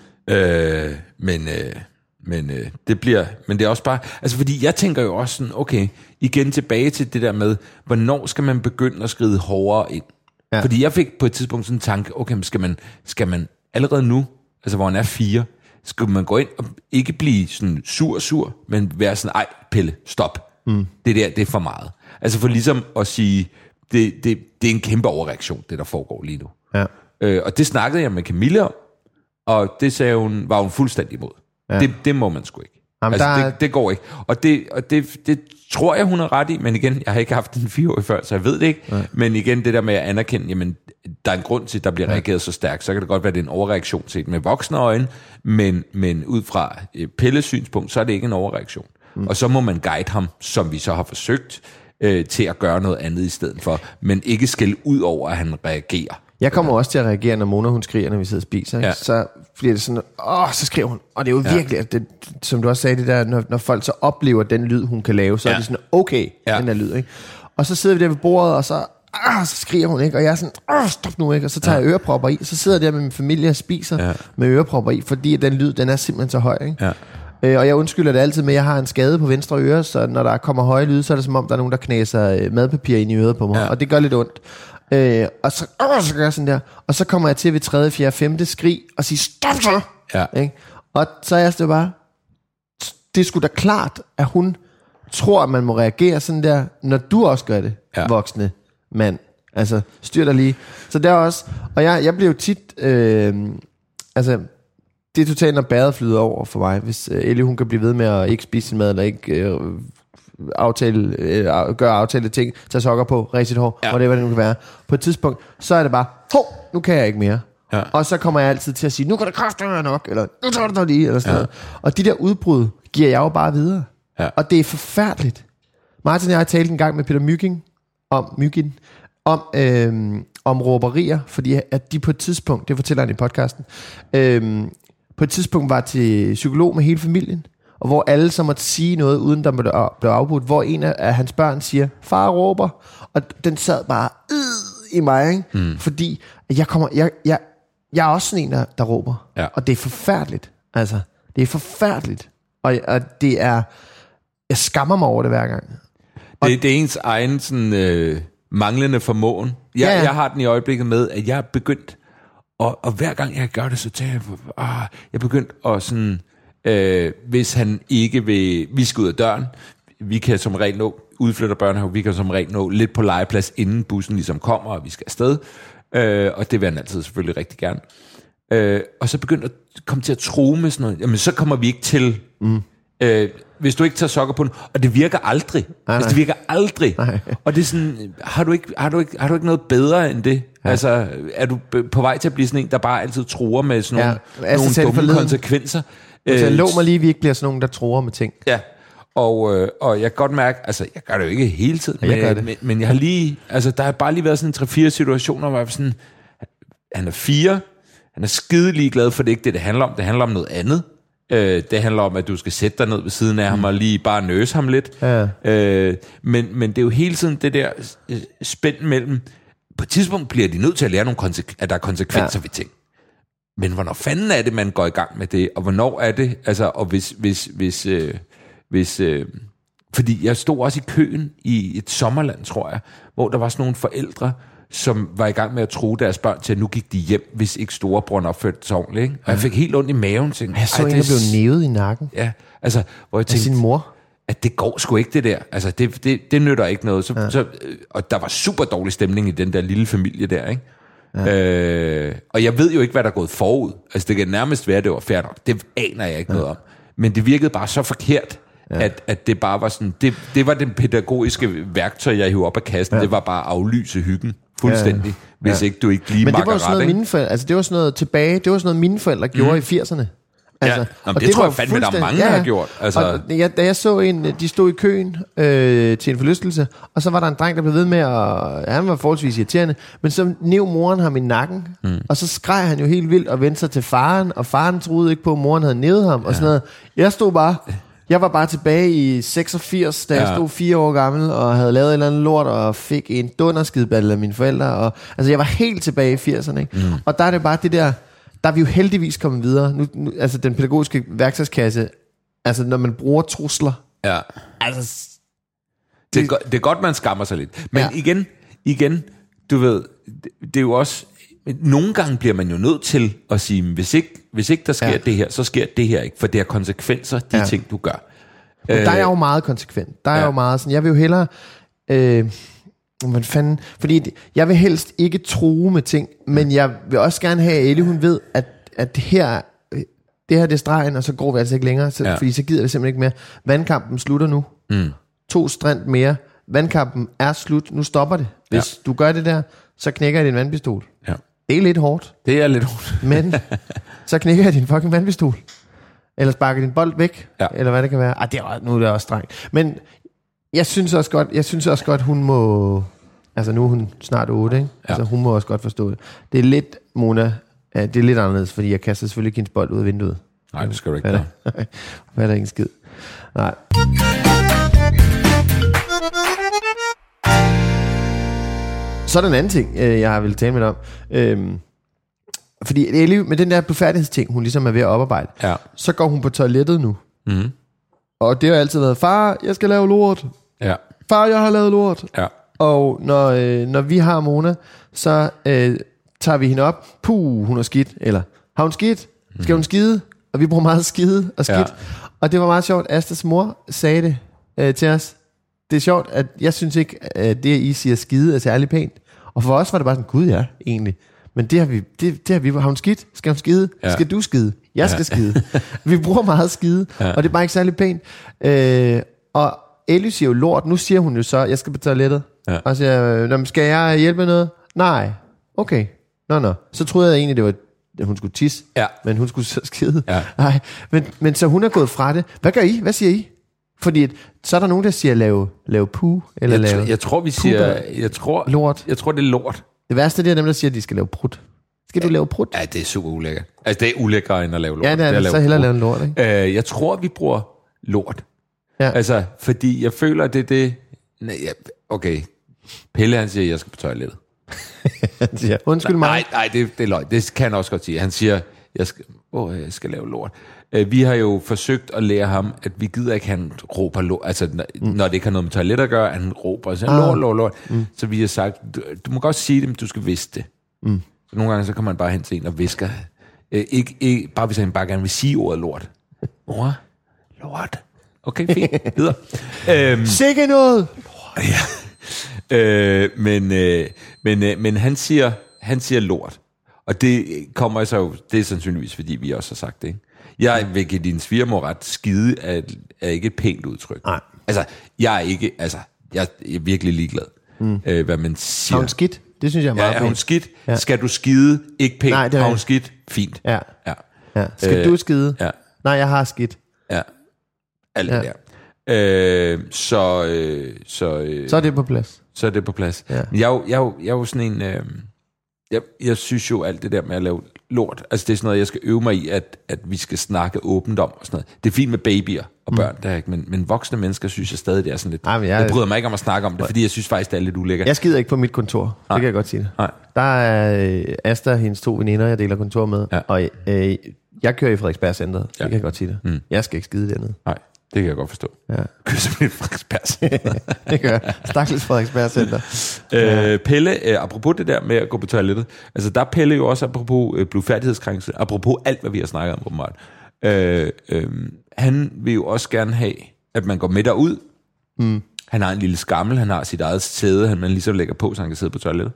Øh, men... Øh, Men øh, det bliver, men det er også bare, altså fordi jeg tænker jo også sådan, okay, igen tilbage til det der med, hvornår skal man begynde at skride hårdere ind? Ja. Fordi jeg fik på et tidspunkt sådan en tanke, okay, skal man, skal man allerede nu, altså hvor han er fire, skal man gå ind og ikke blive sådan sur-sur, men være sådan, ej, Pelle, stop. Mm. Det der, det er for meget. Altså for ligesom at sige, det, det, det er en kæmpe overreaktion, det der foregår lige nu. Ja. Øh, og det snakkede jeg med Camilla om, og det sagde hun, var hun fuldstændig imod. Ja. Det, det må man sgu ikke. Jamen, altså, der... det, det går ikke. Og, det, og det, det tror jeg, hun er ret i, men igen, jeg har ikke haft den fire år før, så jeg ved det ikke. Ja. Men igen, det der med at anerkende, jamen, der er en grund til, at der bliver ja. Reageret så stærkt, så kan det godt være, at det er en overreaktion set med voksne øjne, men, men ud fra Pelles synspunkt, så er det ikke en overreaktion. Mm. Og så må man guide ham, som vi så har forsøgt, øh, til at gøre noget andet i stedet for, men ikke skælde ud over, at han reagerer. Jeg kommer også til at reagere, når Mona hun skriger, når vi sidder og spiser. Ja. Så bliver det sådan, åh, så skriver hun. Og det er jo ja. Virkelig, det, som du også sagde, det der, når, når folk så oplever den lyd, hun kan lave, så ja. Er det sådan, okay, ja. Den der lyd, ikke? Og så sidder vi der ved bordet, og så, ah, så skriger hun, ikke? Og jeg er sådan, åh, stop nu, ikke? Og så tager ja. Jeg ørepropper i, så sidder jeg der med min familie og spiser ja. Med ørepropper i, fordi den lyd, den er simpelthen så høj, ikke? Ja. Øh, og jeg undskylder det altid med, at jeg har en skade på venstre øre, så når der kommer høje lyde, så er det som om, der er nogen, der knæser madpapir ind i øret på mig, ja. Og det gør lidt ondt. Øh, og så, øh, så gør jeg sådan der. Og så kommer jeg til ved tredje, fjerde, femte skrig og siger, stop så! Ja. Ikke? Og så er jeg så bare, det er sgu da klart, at hun tror, at man må reagere sådan der, når du også gør det, ja. Voksne mand. Altså, styr dig lige. Så der også, og jeg, jeg bliver jo tit, øh, altså, det er totalt, når bæret flyder over for mig. Hvis øh, Ellie, hun kan blive ved med at ikke spise sin mad, eller ikke... Øh, aftale, øh, gøre aftale ting, tage sokker på, ræse sit hår, ja. Whatever det nu kan være. På et tidspunkt, så er det bare, hov, nu kan jeg ikke mere. Ja. Og så kommer jeg altid til at sige, nu kan det kraftedeme nok, eller nu tager det dog lige, eller sådan ja. Noget. Og de der udbrud giver jeg jo bare videre. Ja. Og det er forfærdeligt. Martin og jeg har talt en gang med Peter Mygind, om Mygind, om, øh, om råberier, fordi at de på et tidspunkt, det fortæller han i podcasten, øh, på et tidspunkt var til psykolog med hele familien, og hvor alle så måtte sige noget, uden der blev afbudt, hvor en af hans børn siger, far råber, og den sad bare øh, i mig, ikke? Mm. Fordi jeg, kommer, jeg, jeg, jeg er også sådan en, der, der råber, ja. Og det er forfærdeligt, altså, det er forfærdeligt, og, og det er, jeg skammer mig over det hver gang. Og det, det er ens egen sådan, øh, manglende formåen. Jeg, ja, ja. Jeg har den i øjeblikket med, at jeg er begyndt, og, og hver gang jeg gør det, så tænker jeg, ah, jeg er begyndt at sådan... Øh, hvis han ikke vil, vi skal ud af døren, vi kan som regel nå, udflytter børnehave, vi kan som regel nå lidt på legeplads, inden bussen ligesom kommer, og vi skal afsted, øh, og det vil han altid selvfølgelig rigtig gerne. Øh, og så begynder at komme til at true med sådan noget, jamen så kommer vi ikke til, mm. øh, hvis du ikke tager sokker på den, og det virker aldrig, nej, altså, det virker aldrig, nej. Og det er sådan, har du, ikke, har, du ikke, har du ikke noget bedre end det? Ja. Altså, er du på vej til at blive sådan en, der bare altid truer med sådan nogle, ja, nogle dumme forleden. Konsekvenser? Så jeg lov mig lige, at vi ikke bliver sådan nogen, der tror med ting. Ja, og, øh, og jeg kan godt mærke, altså jeg gør det jo ikke hele tiden, ja, jeg men, men, men jeg har lige, altså der har bare lige været sådan tre-fire situationer, hvor jeg var sådan, han er fire, han er skide ligeglad, for det er ikke det, det handler om, det handler om noget andet. Øh, det handler om, at du skal sætte dig ned ved siden af mm. ham, og lige bare nøse ham lidt. Ja. Øh, men, men det er jo hele tiden det der spænd mellem, på et tidspunkt bliver de nødt til at lære, nogle konsek- at der er konsekvenser ja. Ved ting. Men hvornår fanden er det, man går i gang med det? Og hvornår er det? Altså, og hvis... hvis, hvis, øh, hvis øh, fordi jeg stod også i køen i et sommerland, tror jeg, hvor der var sådan nogle forældre, som var i gang med at true deres børn til, at nu gik de hjem, hvis ikke storebroren opførte sig ordentligt. Ikke? Og jeg fik helt ondt i maven. Tænkte, jeg så en, der blev nævet i nakken. Ja, altså... Hvor jeg tænkte, af sin mor. at det går sgu ikke det der. Altså, det, det, det nytter ikke noget. Så, ja. så, og der var super dårlig stemning i den der lille familie der, ikke? Ja. Øh, og jeg ved jo ikke, hvad der er gået forud. Altså, det kan nærmest være, at det var fair nok. Det aner jeg ikke ja. noget om. Men det virkede bare så forkert, ja. at, at det bare var sådan... Det, det var den pædagogiske værktøj, jeg hævde op af kassen. Ja. Det var bare at aflyse hyggen fuldstændig, ja. hvis ja. ikke du ikke lige makker ret. Men det var sådan noget, mine forældre, altså det var sådan noget tilbage, det var sådan noget, mine forældre gjorde mm. i firserne. Altså, ja, og det, det tror jeg fandme, der er mange, ja, der har gjort. Altså. Og jeg, da jeg så en, de stod i køen øh, til en forlystelse, og så var der en dreng, der blev ved med, at ja, han var forholdsvis irriterende, men så nev moren ham i nakken, mm. og så skreg han jo helt vildt og vendte sig til faren, og faren troede ikke på, at moren havde nævet ham, og sådan noget. Jeg stod bare, jeg var bare tilbage i seksogfirs, da jeg ja. stod fire år gammel, og havde lavet et eller andet lort, og fik en dunderskideballe af mine forældre, og altså jeg var helt tilbage i firserne, ikke? Mm. Og der er det bare det der, der er vi jo heldigvis kommet videre. Nu, nu, altså den pædagogiske værktøjskasse, altså når man bruger trusler. Ja. Altså, det, det, er, det er godt, man skammer sig lidt. Men ja. igen, igen, du ved, det, det er jo også, nogle gange bliver man jo nødt til at sige, hvis ikke, hvis ikke der sker ja. det her, så sker det her ikke, for det har konsekvenser, de ja. ting, du gør. Og der er jeg jo meget konsekvent. Der er ja. jo meget sådan, jeg vil jo hellere... Øh, Hvad fanden? Fordi jeg vil helst ikke true med ting, men jeg vil også gerne have, at Ellie, hun ved, at, at det her, det her det er stregen, og så går vi altså ikke længere, så, ja. fordi så gider vi simpelthen ikke mere. Vandkampen slutter nu. Mm. To strand mere. Vandkampen er slut. Nu stopper det. Hvis ja. du gør det der, så knækker jeg din vandpistol. Ja. Det er lidt hårdt. Det er lidt hårdt. Men så knækker jeg din fucking vandpistol. Eller sparker din bold væk. Ja. Eller hvad det kan være. Ah, det er, nu er det også strengt. Men jeg synes også godt, jeg synes også godt, hun må... Altså nu er hun snart otte, ikke? Ja. Altså hun må også godt forstå det. Det er lidt, Mona, ja, det er lidt anderledes, fordi jeg kaster selvfølgelig ikke hendes bold ud af vinduet. Nej, det skal du ikke. Hvad er der, hvad er der ingen skid? Nej. Så er der en anden ting, jeg vil tale med dig om. Øhm, fordi Ellie, med den der blufærdighedsting, hun ligesom er ved at oparbejde, ja. så går hun på toilettet nu. Mm. Og det har altid været, far, jeg skal lave lort. Ja. Far, jeg har lavet lort. Ja. Og når, øh, når vi har Mona, så øh, tager vi hende op. Puh, hun er skidt. Eller, har hun skidt? Skal hun skide? Og vi bruger meget skide og skidt. Ja. Og det var meget sjovt. Astas mor sagde det øh, til os. Det er sjovt, at jeg synes ikke, at det, at I siger skide, er særlig pænt. Og for os var det bare sådan, gud ja, egentlig. Men det har vi, det, det har vi, har hun skidt? Skal hun skide? Ja. Skal du skide? Jeg skal ja. skide. Vi bruger meget skide, ja. og det er bare ikke særlig pænt. Øh, og Ellie siger jo lort. Nu siger hun jo så, jeg skal på toilettet. Ja. Og så siger, skal jeg hjælpe med noget? Nej. Okay. Nå, nå. Så troede jeg egentlig, det var, at hun skulle tisse. Ja. Men hun skulle skide. Ja. Nej. Men, men så hun er gået fra det. Hvad gør I? Hvad siger I? Fordi så er der nogen, der siger, lave, lave puh. Eller jeg, lave tr- jeg tror, vi siger, jeg tror, lort. Jeg tror, det er lort. Det værste, det er dem, der siger, at de skal lave prut. Skal ja. du lave prut? Ja, det er super ulækkert. Altså, det er ulækkert end at lave lort. Ja, det er, det er så hellere lave lort, ikke? Uh, jeg tror, vi bruger lort. Ja. Altså, fordi jeg føler, det er det... Nej, okay. Pelle, han siger, at jeg skal på toilettet. Han siger, undskyld mig. Nej, nej, det, det er løgn. Det kan han også godt sige. Han siger, jeg skal, åh, jeg skal lave lort. Uh, vi har jo forsøgt at lære ham, at vi gider ikke, han råber lort. Altså, når, mm. når det ikke har noget med toilet at gøre, han råber og siger, lort, lort, lort. Mm. Så vi har sagt, du, du må godt sige det, men du skal vidste det. Mm. Så nogle gange, så kommer man bare hen til en og visker. Uh, ikke, ikke, bare hvis han bare gerne vil sige ordet lort. Mor, lort. Okay, fint. Videre. øhm, Sikke noget! Ja. Øh, men, øh, men, øh, men han siger, han siger lort. Og det kommer så jo, det er sandsynligvis, fordi vi også har sagt det, ikke? Jeg vil give din svigermor ret, skide er, er ikke et pænt udtryk. Nej. Altså, jeg er ikke, altså, jeg er virkelig ligeglad, mm. øh, hvad man siger. Har hun skidt? Det synes jeg er meget ja, er hun skidt? Ja. Skal du skide? Ikke pænt. Nej, det er har hun skidt? Fint. Ja. Ja. Ja. Skal øh, du skide? Ja. Nej, jeg har skidt. Ja. Alt ja. det der. Øh, så, øh, så, øh, så er det på plads. Så er det på plads. Ja. Jeg, jeg, jeg, jeg er jo sådan en... Øh, jeg, jeg synes jo alt det der med at lave lort, altså det er sådan noget, jeg skal øve mig i, at, at vi skal snakke åbent om og sådan noget. Det er fint med babyer og børn, mm. der, ikke? Men, men voksne mennesker synes jeg stadig, det er sådan lidt... Ej, jeg, jeg bryder mig ikke om at snakke om det, fordi jeg synes faktisk, det er lidt ulækkert. Jeg skider ikke på mit kontor, det Nej. kan jeg godt sige det. Nej. Der er øh, Asta, hendes to veninder, jeg deler kontor med, ja. og øh, jeg kører i Frederiksberg Centeret, det ja. kan jeg godt sige det. Mm. Jeg skal ikke skide dernede. Nej. Det kan jeg godt forstå. Ja. Kysser mit Frederiksberg Center. Det gør jeg. Stakkels Frederiksberg Center. øh, Pelle, øh, apropos det der med at gå på toilettet, altså der er Pelle jo også, apropos øh, blufærdighedskrænkelse, apropos alt, hvad vi har snakket om, øh, øh, han vil jo også gerne have, at man går med derud. Mm. Han har en lille skammel, han har sit eget sæde, han man ligesom lægger på, så han kan sidde på toilettet.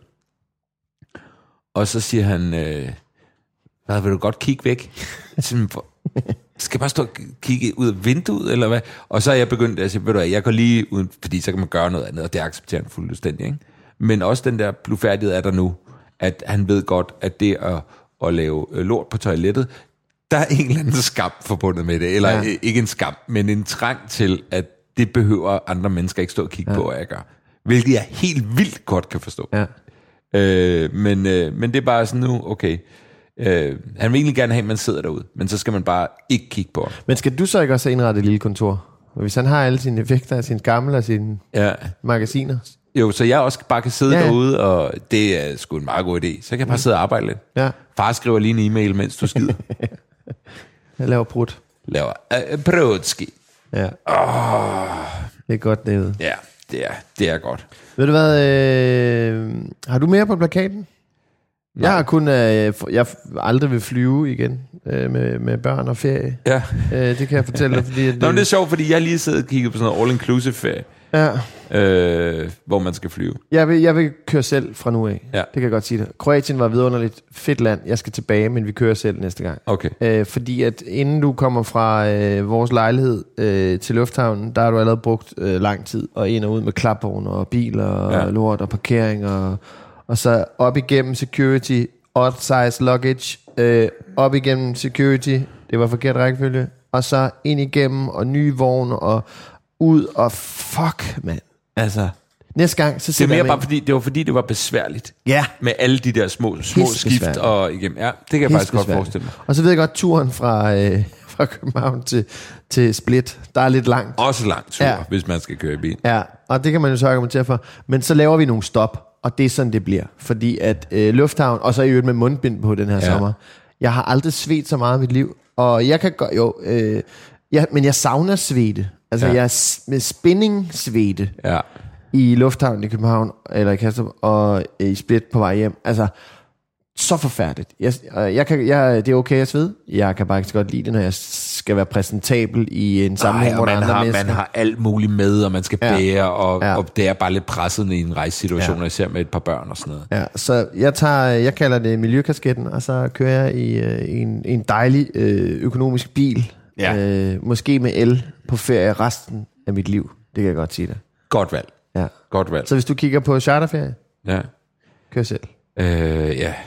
Og så siger han, øh, hvad, vil du godt kigge væk? Sådan, skal jeg bare stå og kigge ud af vinduet, eller hvad? Og så er jeg begyndt at sige, ved du hvad, jeg går lige ud, fordi så kan man gøre noget andet, og det accepterer han fuldstændig, ikke? Men også den der blufærdighed er der nu, at han ved godt, at det at, at lave lort på toilettet, der er en eller anden skam forbundet med det, eller ja. Ikke en skam, men en trang til, at det behøver andre mennesker ikke stå og kigge ja. På, at jeg gør. Hvilket jeg helt vildt godt kan forstå. Ja. Øh, men, øh, men det er bare sådan nu, okay, øh, han vil egentlig gerne have, at man sidder derude, men så skal man bare ikke kigge på ham. Men skal du så ikke også indrette et lille kontor? Hvis han har alle sine effekter, sine gamle og sine ja. Magasiner. Jo, så jeg også bare kan sidde ja. Derude, og det er sgu en meget god idé. Så kan jeg bare sidde og arbejde lidt. Ja. Far skriver lige en e-mail, mens du skider. Jeg laver brud. Laver uh, brudski. Ja. Oh. Det er godt, David. Ja, det er, det er godt. Ved du hvad, øh, har du mere på plakaten? Nej. Jeg har kun, øh, jeg aldrig vil flyve igen øh, med, med børn og ferie. Ja. Øh, det kan jeg fortælle dig, fordi... At, Nå, men det er sjovt, fordi jeg lige sidder og kigger på sådan noget all-inclusive ferie. Ja. Øh, hvor man skal flyve. Jeg vil, jeg vil køre selv fra nu af. Ja. Det kan jeg godt sige det. Kroatien var vidunderligt fedt land. Jeg skal tilbage, men vi kører selv næste gang. Okay. Øh, fordi at inden du kommer fra øh, vores lejlighed øh, til lufthavnen, der har du allerede brugt øh, lang tid, og ind og ud med klapvogn og biler og ja. Lort og parkering, og, og så op igennem security, odd size luggage, øh, op igennem security, det var forkert rækkefølge, og så ind igennem, og nye vogne, og ud, og fuck, mand. Altså, næste gang, så det er mere bare fordi, det var fordi, det var besværligt. Ja. Med alle de der små, små skift og igennem. Ja, det kan jeg faktisk godt forestille mig. Og så ved jeg godt, turen fra, øh, fra København til, til Split, der er lidt langt. Også langt tur, ja. Hvis man skal køre i bil. Ja, og det kan man jo så argumentere for. Men så laver vi nogle stop, og det er sådan, det bliver. Fordi at øh, lufthavn, og så er jeg jo med mundbind på den her ja. Sommer. Jeg har aldrig svedt så meget i mit liv. Og jeg kan godt, jo, øh, ja, men jeg savner svede. Altså, ja. Jeg er med spænding svede ja. I lufthavnen i København, eller i Kastrup, og i Split på vej hjem. Altså, så forfærdeligt. Jeg, jeg kan, jeg, det er okay at svede. Jeg kan bare ikke så godt lide det, når jeg skal være præsentabel i en sammenhæng, hvor der andre har, mennesker. Man har alt muligt med, og man skal ja. Bære, og, ja. Og det er bare lidt presset i en rejsesituation, ja. Især med et par børn og sådan noget. Ja, så jeg, tager, jeg kalder det miljøkasketten, og så kører jeg i, i en, en dejlig økonomisk bil, ja. øh, måske med el på ferie resten af mit liv. Det kan jeg godt sige det. Godt valg. Ja. Godt valg. Så hvis du kigger på charterferie, ja. Kør selv. Øh, ja.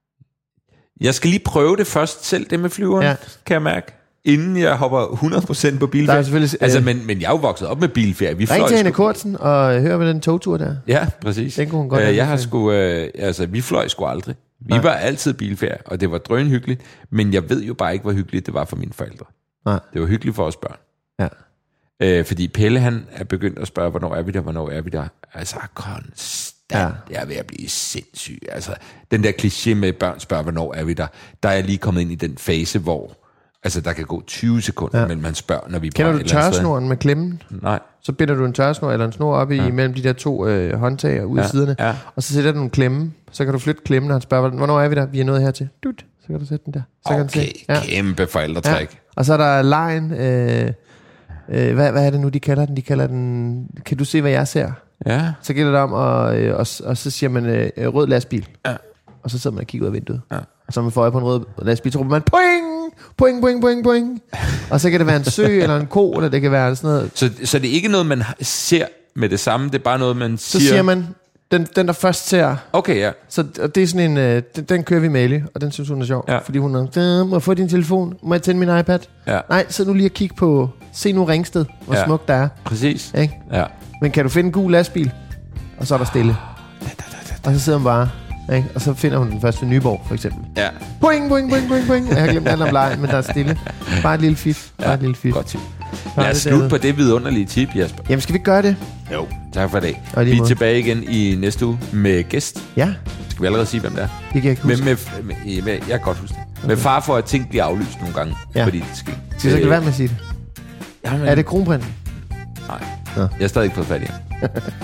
Jeg skal lige prøve det først selv, det med flyveren, ja. Kan jeg mærke. Inden jeg hopper hundrede procent på bilferie. Selvfølgelig, altså, øh, men, men jeg er jo vokset op med bilferie. Vi ring til Anne Kortsen og hør med den togtur der. Ja, præcis. Den kunne hun godt øh, jeg har sgu, øh, altså, vi fløj sgu aldrig. Vi Nej. Var altid bilferie, og det var drønhyggeligt. Men jeg ved jo bare ikke, hvor hyggeligt det var for mine forældre. Nej. Det var hyggeligt for os børn. Ja. Øh, fordi Pelle, han er begyndt at spørge, hvornår er vi der, hvornår er vi der. Altså, konstant. Ja. Jeg er ved at blive sindssyg. Altså, den der kliché med børn spørger, hvornår er vi der, der er jeg lige kommet ind i den fase, hvor altså, der kan gå tyve sekunder, ja. Mellem man spørger, når vi er Kender du tørresnoren med klemmen? Nej. Så binder du en tørresnor eller en snor op i ja. Mellem de der to øh, håndtag ud af ja. Siderne, ja. Og så sætter du en klemme, så kan du flytte klemmen, og han spørger, hvornår er vi der? Vi er nået hertil. Dut. Så kan du sætte den der. Så okay, kan se. Ja. Kæmpe forældretræk. Ja. Og så er der lejen, øh, øh, hvad, hvad er det nu, de kalder den? De kalder den, kan du se, hvad jeg ser? Ja. Så gælder det om, og, øh, og, og så siger man øh, rød lastbil. Ja. Og så sidder man og kigger ud af vinduet. Ja. Og så man får øje på en rød lastbil, så råber man, poing, poing, poing, poing, poing. Og så kan det være en sø, eller en ko, eller det kan være sådan noget. Så, så det er ikke noget, man ser med det samme, det er bare noget, man siger... Så siger man, den, den der først ser... Okay, ja. Så det er sådan en, øh, den, den kører vi med Ellie, og den synes hun er sjov. Ja. Fordi hun er, må jeg få din telefon? Må jeg tænde min iPad? Ja. Nej, så nu lige at kigge på, se nu Ringsted, hvor ja. Smukt der er. Præcis. Ikke? Ja. Men kan du finde en gul lastbil? Og så er der stille. Og så sidder hun bare... Ikke? Og så finder hun den først ved Nyborg, for eksempel. Ja. Boing, boing, boing, boing, boing. Jeg har glemt alt om lejen, men der er stille. Bare et lille fif. Bare ja, et lille fif. Godt tip. Lad os slutte på det vidunderlige tip, Jesper. Jamen, skal vi gøre det? Jo, tak for det. Vi er tilbage igen i næste uge med gæst. Ja. Skal vi allerede sige, hvem det er? Det kan jeg ikke huske. Med, med, med, med, jeg kan godt huske det. Okay. Med far for, at ting bliver aflyst nogle gange, ja. Fordi det sker. Skal jeg så ikke være med at sige det? Jamen, er det kronprinsen? Nej, ja. Jeg har stadig ikke fået fat i ham.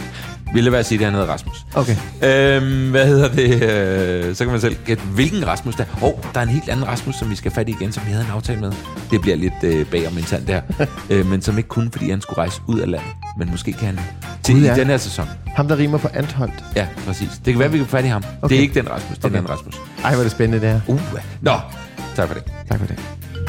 Vi lader være at sige, at han hedder Rasmus. Okay. Øhm, hvad hedder det? Øh, så kan man selv gætte, hvilken Rasmus der. Åh, oh, der er en helt anden Rasmus, som vi skal fat i igen, som vi havde en aftale med. Det bliver lidt øh, bagom internt der. øh, men som ikke kun, fordi han skulle rejse ud af landet. Men måske kan han til Gud, ja. i den her sæson. Ham, der rimer på Antholdt. Ja, præcis. Det kan være, vi kan få fat i ham. Okay. Det er ikke den Rasmus, det er okay. den Rasmus. Ej, hvor er det spændende, det her. Uh, nå, tak for det. Tak for det.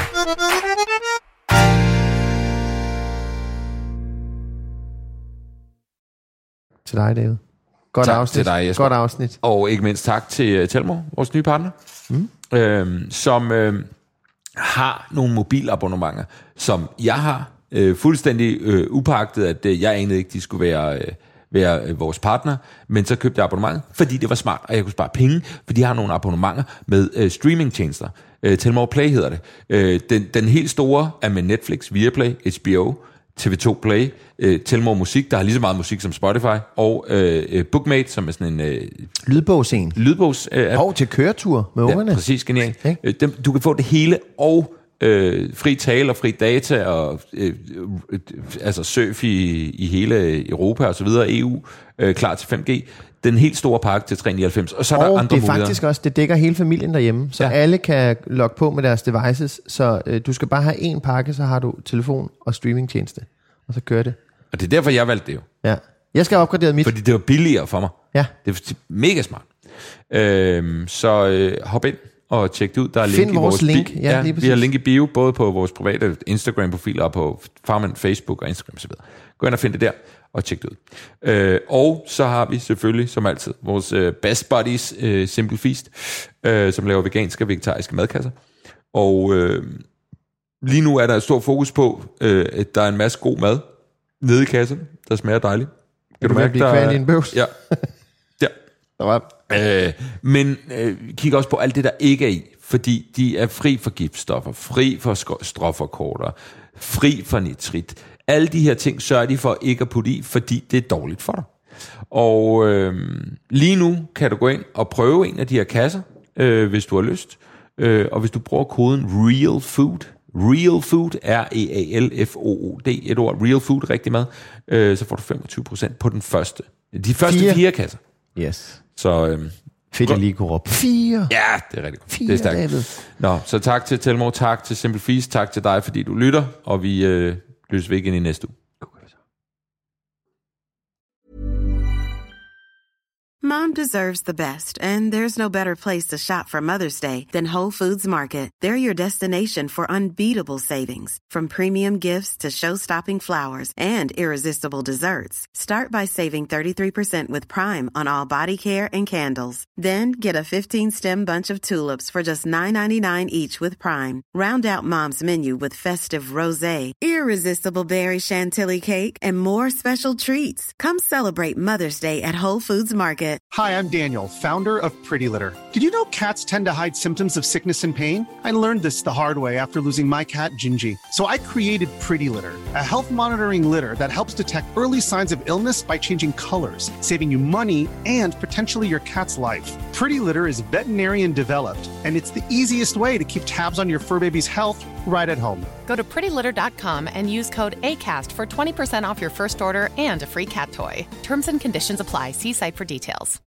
Til dig, David. Godt tak afsnit. til dig, Jesper. Godt afsnit. Og ikke mindst tak til uh, Telmore, vores nye partner, mm. øhm, som øh, har nogle mobilabonnementer, som jeg har øh, fuldstændig øh, upagtet, at øh, jeg anede ikke, de skulle være, øh, være øh, vores partner, men så købte jeg abonnement, fordi det var smart, og jeg kunne spare penge, for de har nogle abonnementer med øh, streamingtjenester. Øh, Telmore Play hedder det. Øh, den, den helt store er med Netflix, Viaplay, H B O, T V to Play, øh, Telmore Musik, der har lige så meget musik som Spotify, og øh, Bookmate, som er sådan en øh, lydbogsscene. Lydbogs øh, og til køretur med ungerne. Ja, præcis, genialt. Okay. Øh, du kan få det hele, og øh, fri tale og fri data, og øh, øh, altså surf i, i hele Europa og så videre, E U, øh, klar til fem G. Den helt store pakke til tre hundrede nioghalvfems, og så er og der andre det er muligheder. faktisk også, det dækker hele familien derhjemme, så ja. alle kan logge på med deres devices, så øh, du skal bare have en pakke, så har du telefon og streamingtjeneste. Og så kører det. Og det er derfor, jeg valgte det jo. Ja. Jeg skal have opgraderet mit. Fordi det var billigere for mig. Ja. Det er mega smart. Øhm, så øh, hop ind og tjek det ud. Der er Find link i vores, vores link. Bi- ja, ja, vi har link i bio, både på vores private Instagram-profiler og på Farmand Facebook og Instagram osv. Gå ind og find det der, og tjek det ud. Øh, og så har vi selvfølgelig, som altid, vores øh, Best Buddies øh, Simple Feast, øh, som laver veganske og vegetariske madkasser. Og øh, lige nu er der et stort fokus på, øh, at der er en masse god mad nede i kassen, der smager dejligt. Kan du mærke, der er en bøvs? Ja. ja. øh, men øh, kig også på alt det, der ikke er i, fordi de er fri for giftstoffer, fri for stråforkorter, fri for nitrit. Alle de her ting sørger de for ikke at putte i, fordi det er dårligt for dig. Og øh, lige nu kan du gå ind og prøve en af de her kasser, øh, hvis du har lyst. Øh, og hvis du bruger koden REALFOOD, Real Food, R E A L F O O D, et ord, Real Food, rigtig mad, øh, så får du femogtyve procent på den første. De første fire, fire kasser. Yes. Så øh, fedt, at lige kunne råbe fire. Ja, det er rigtig godt. Fire, det er stærkt. Nå, så tak til Telmore, tak til Simple Feast, tak til dig, fordi du lytter, og vi øh, løses væk ind i næste uge. Mom deserves the best, and there's no better place to shop for Mother's Day than Whole Foods Market. They're your destination for unbeatable savings, from premium gifts to show-stopping flowers and irresistible desserts. Start by saving thirty-three percent with Prime on all body care and candles. Then get a fifteen-stem bunch of tulips for just nine ninety-nine each with Prime. Round out Mom's menu with festive rosé, irresistible berry chantilly cake, and more special treats. Come celebrate Mother's Day at Whole Foods Market. Hi, I'm Daniel, founder of Pretty Litter. Did you know cats tend to hide symptoms of sickness and pain? I learned this the hard way after losing my cat, Gingy. So I created Pretty Litter, a health monitoring litter that helps detect early signs of illness by changing colors, saving you money and potentially your cat's life. Pretty Litter is veterinarian developed, and it's the easiest way to keep tabs on your fur baby's health right at home. Go to pretty litter dot com and use code ACAST for twenty percent off your first order and a free cat toy. Terms and conditions apply. See site for details.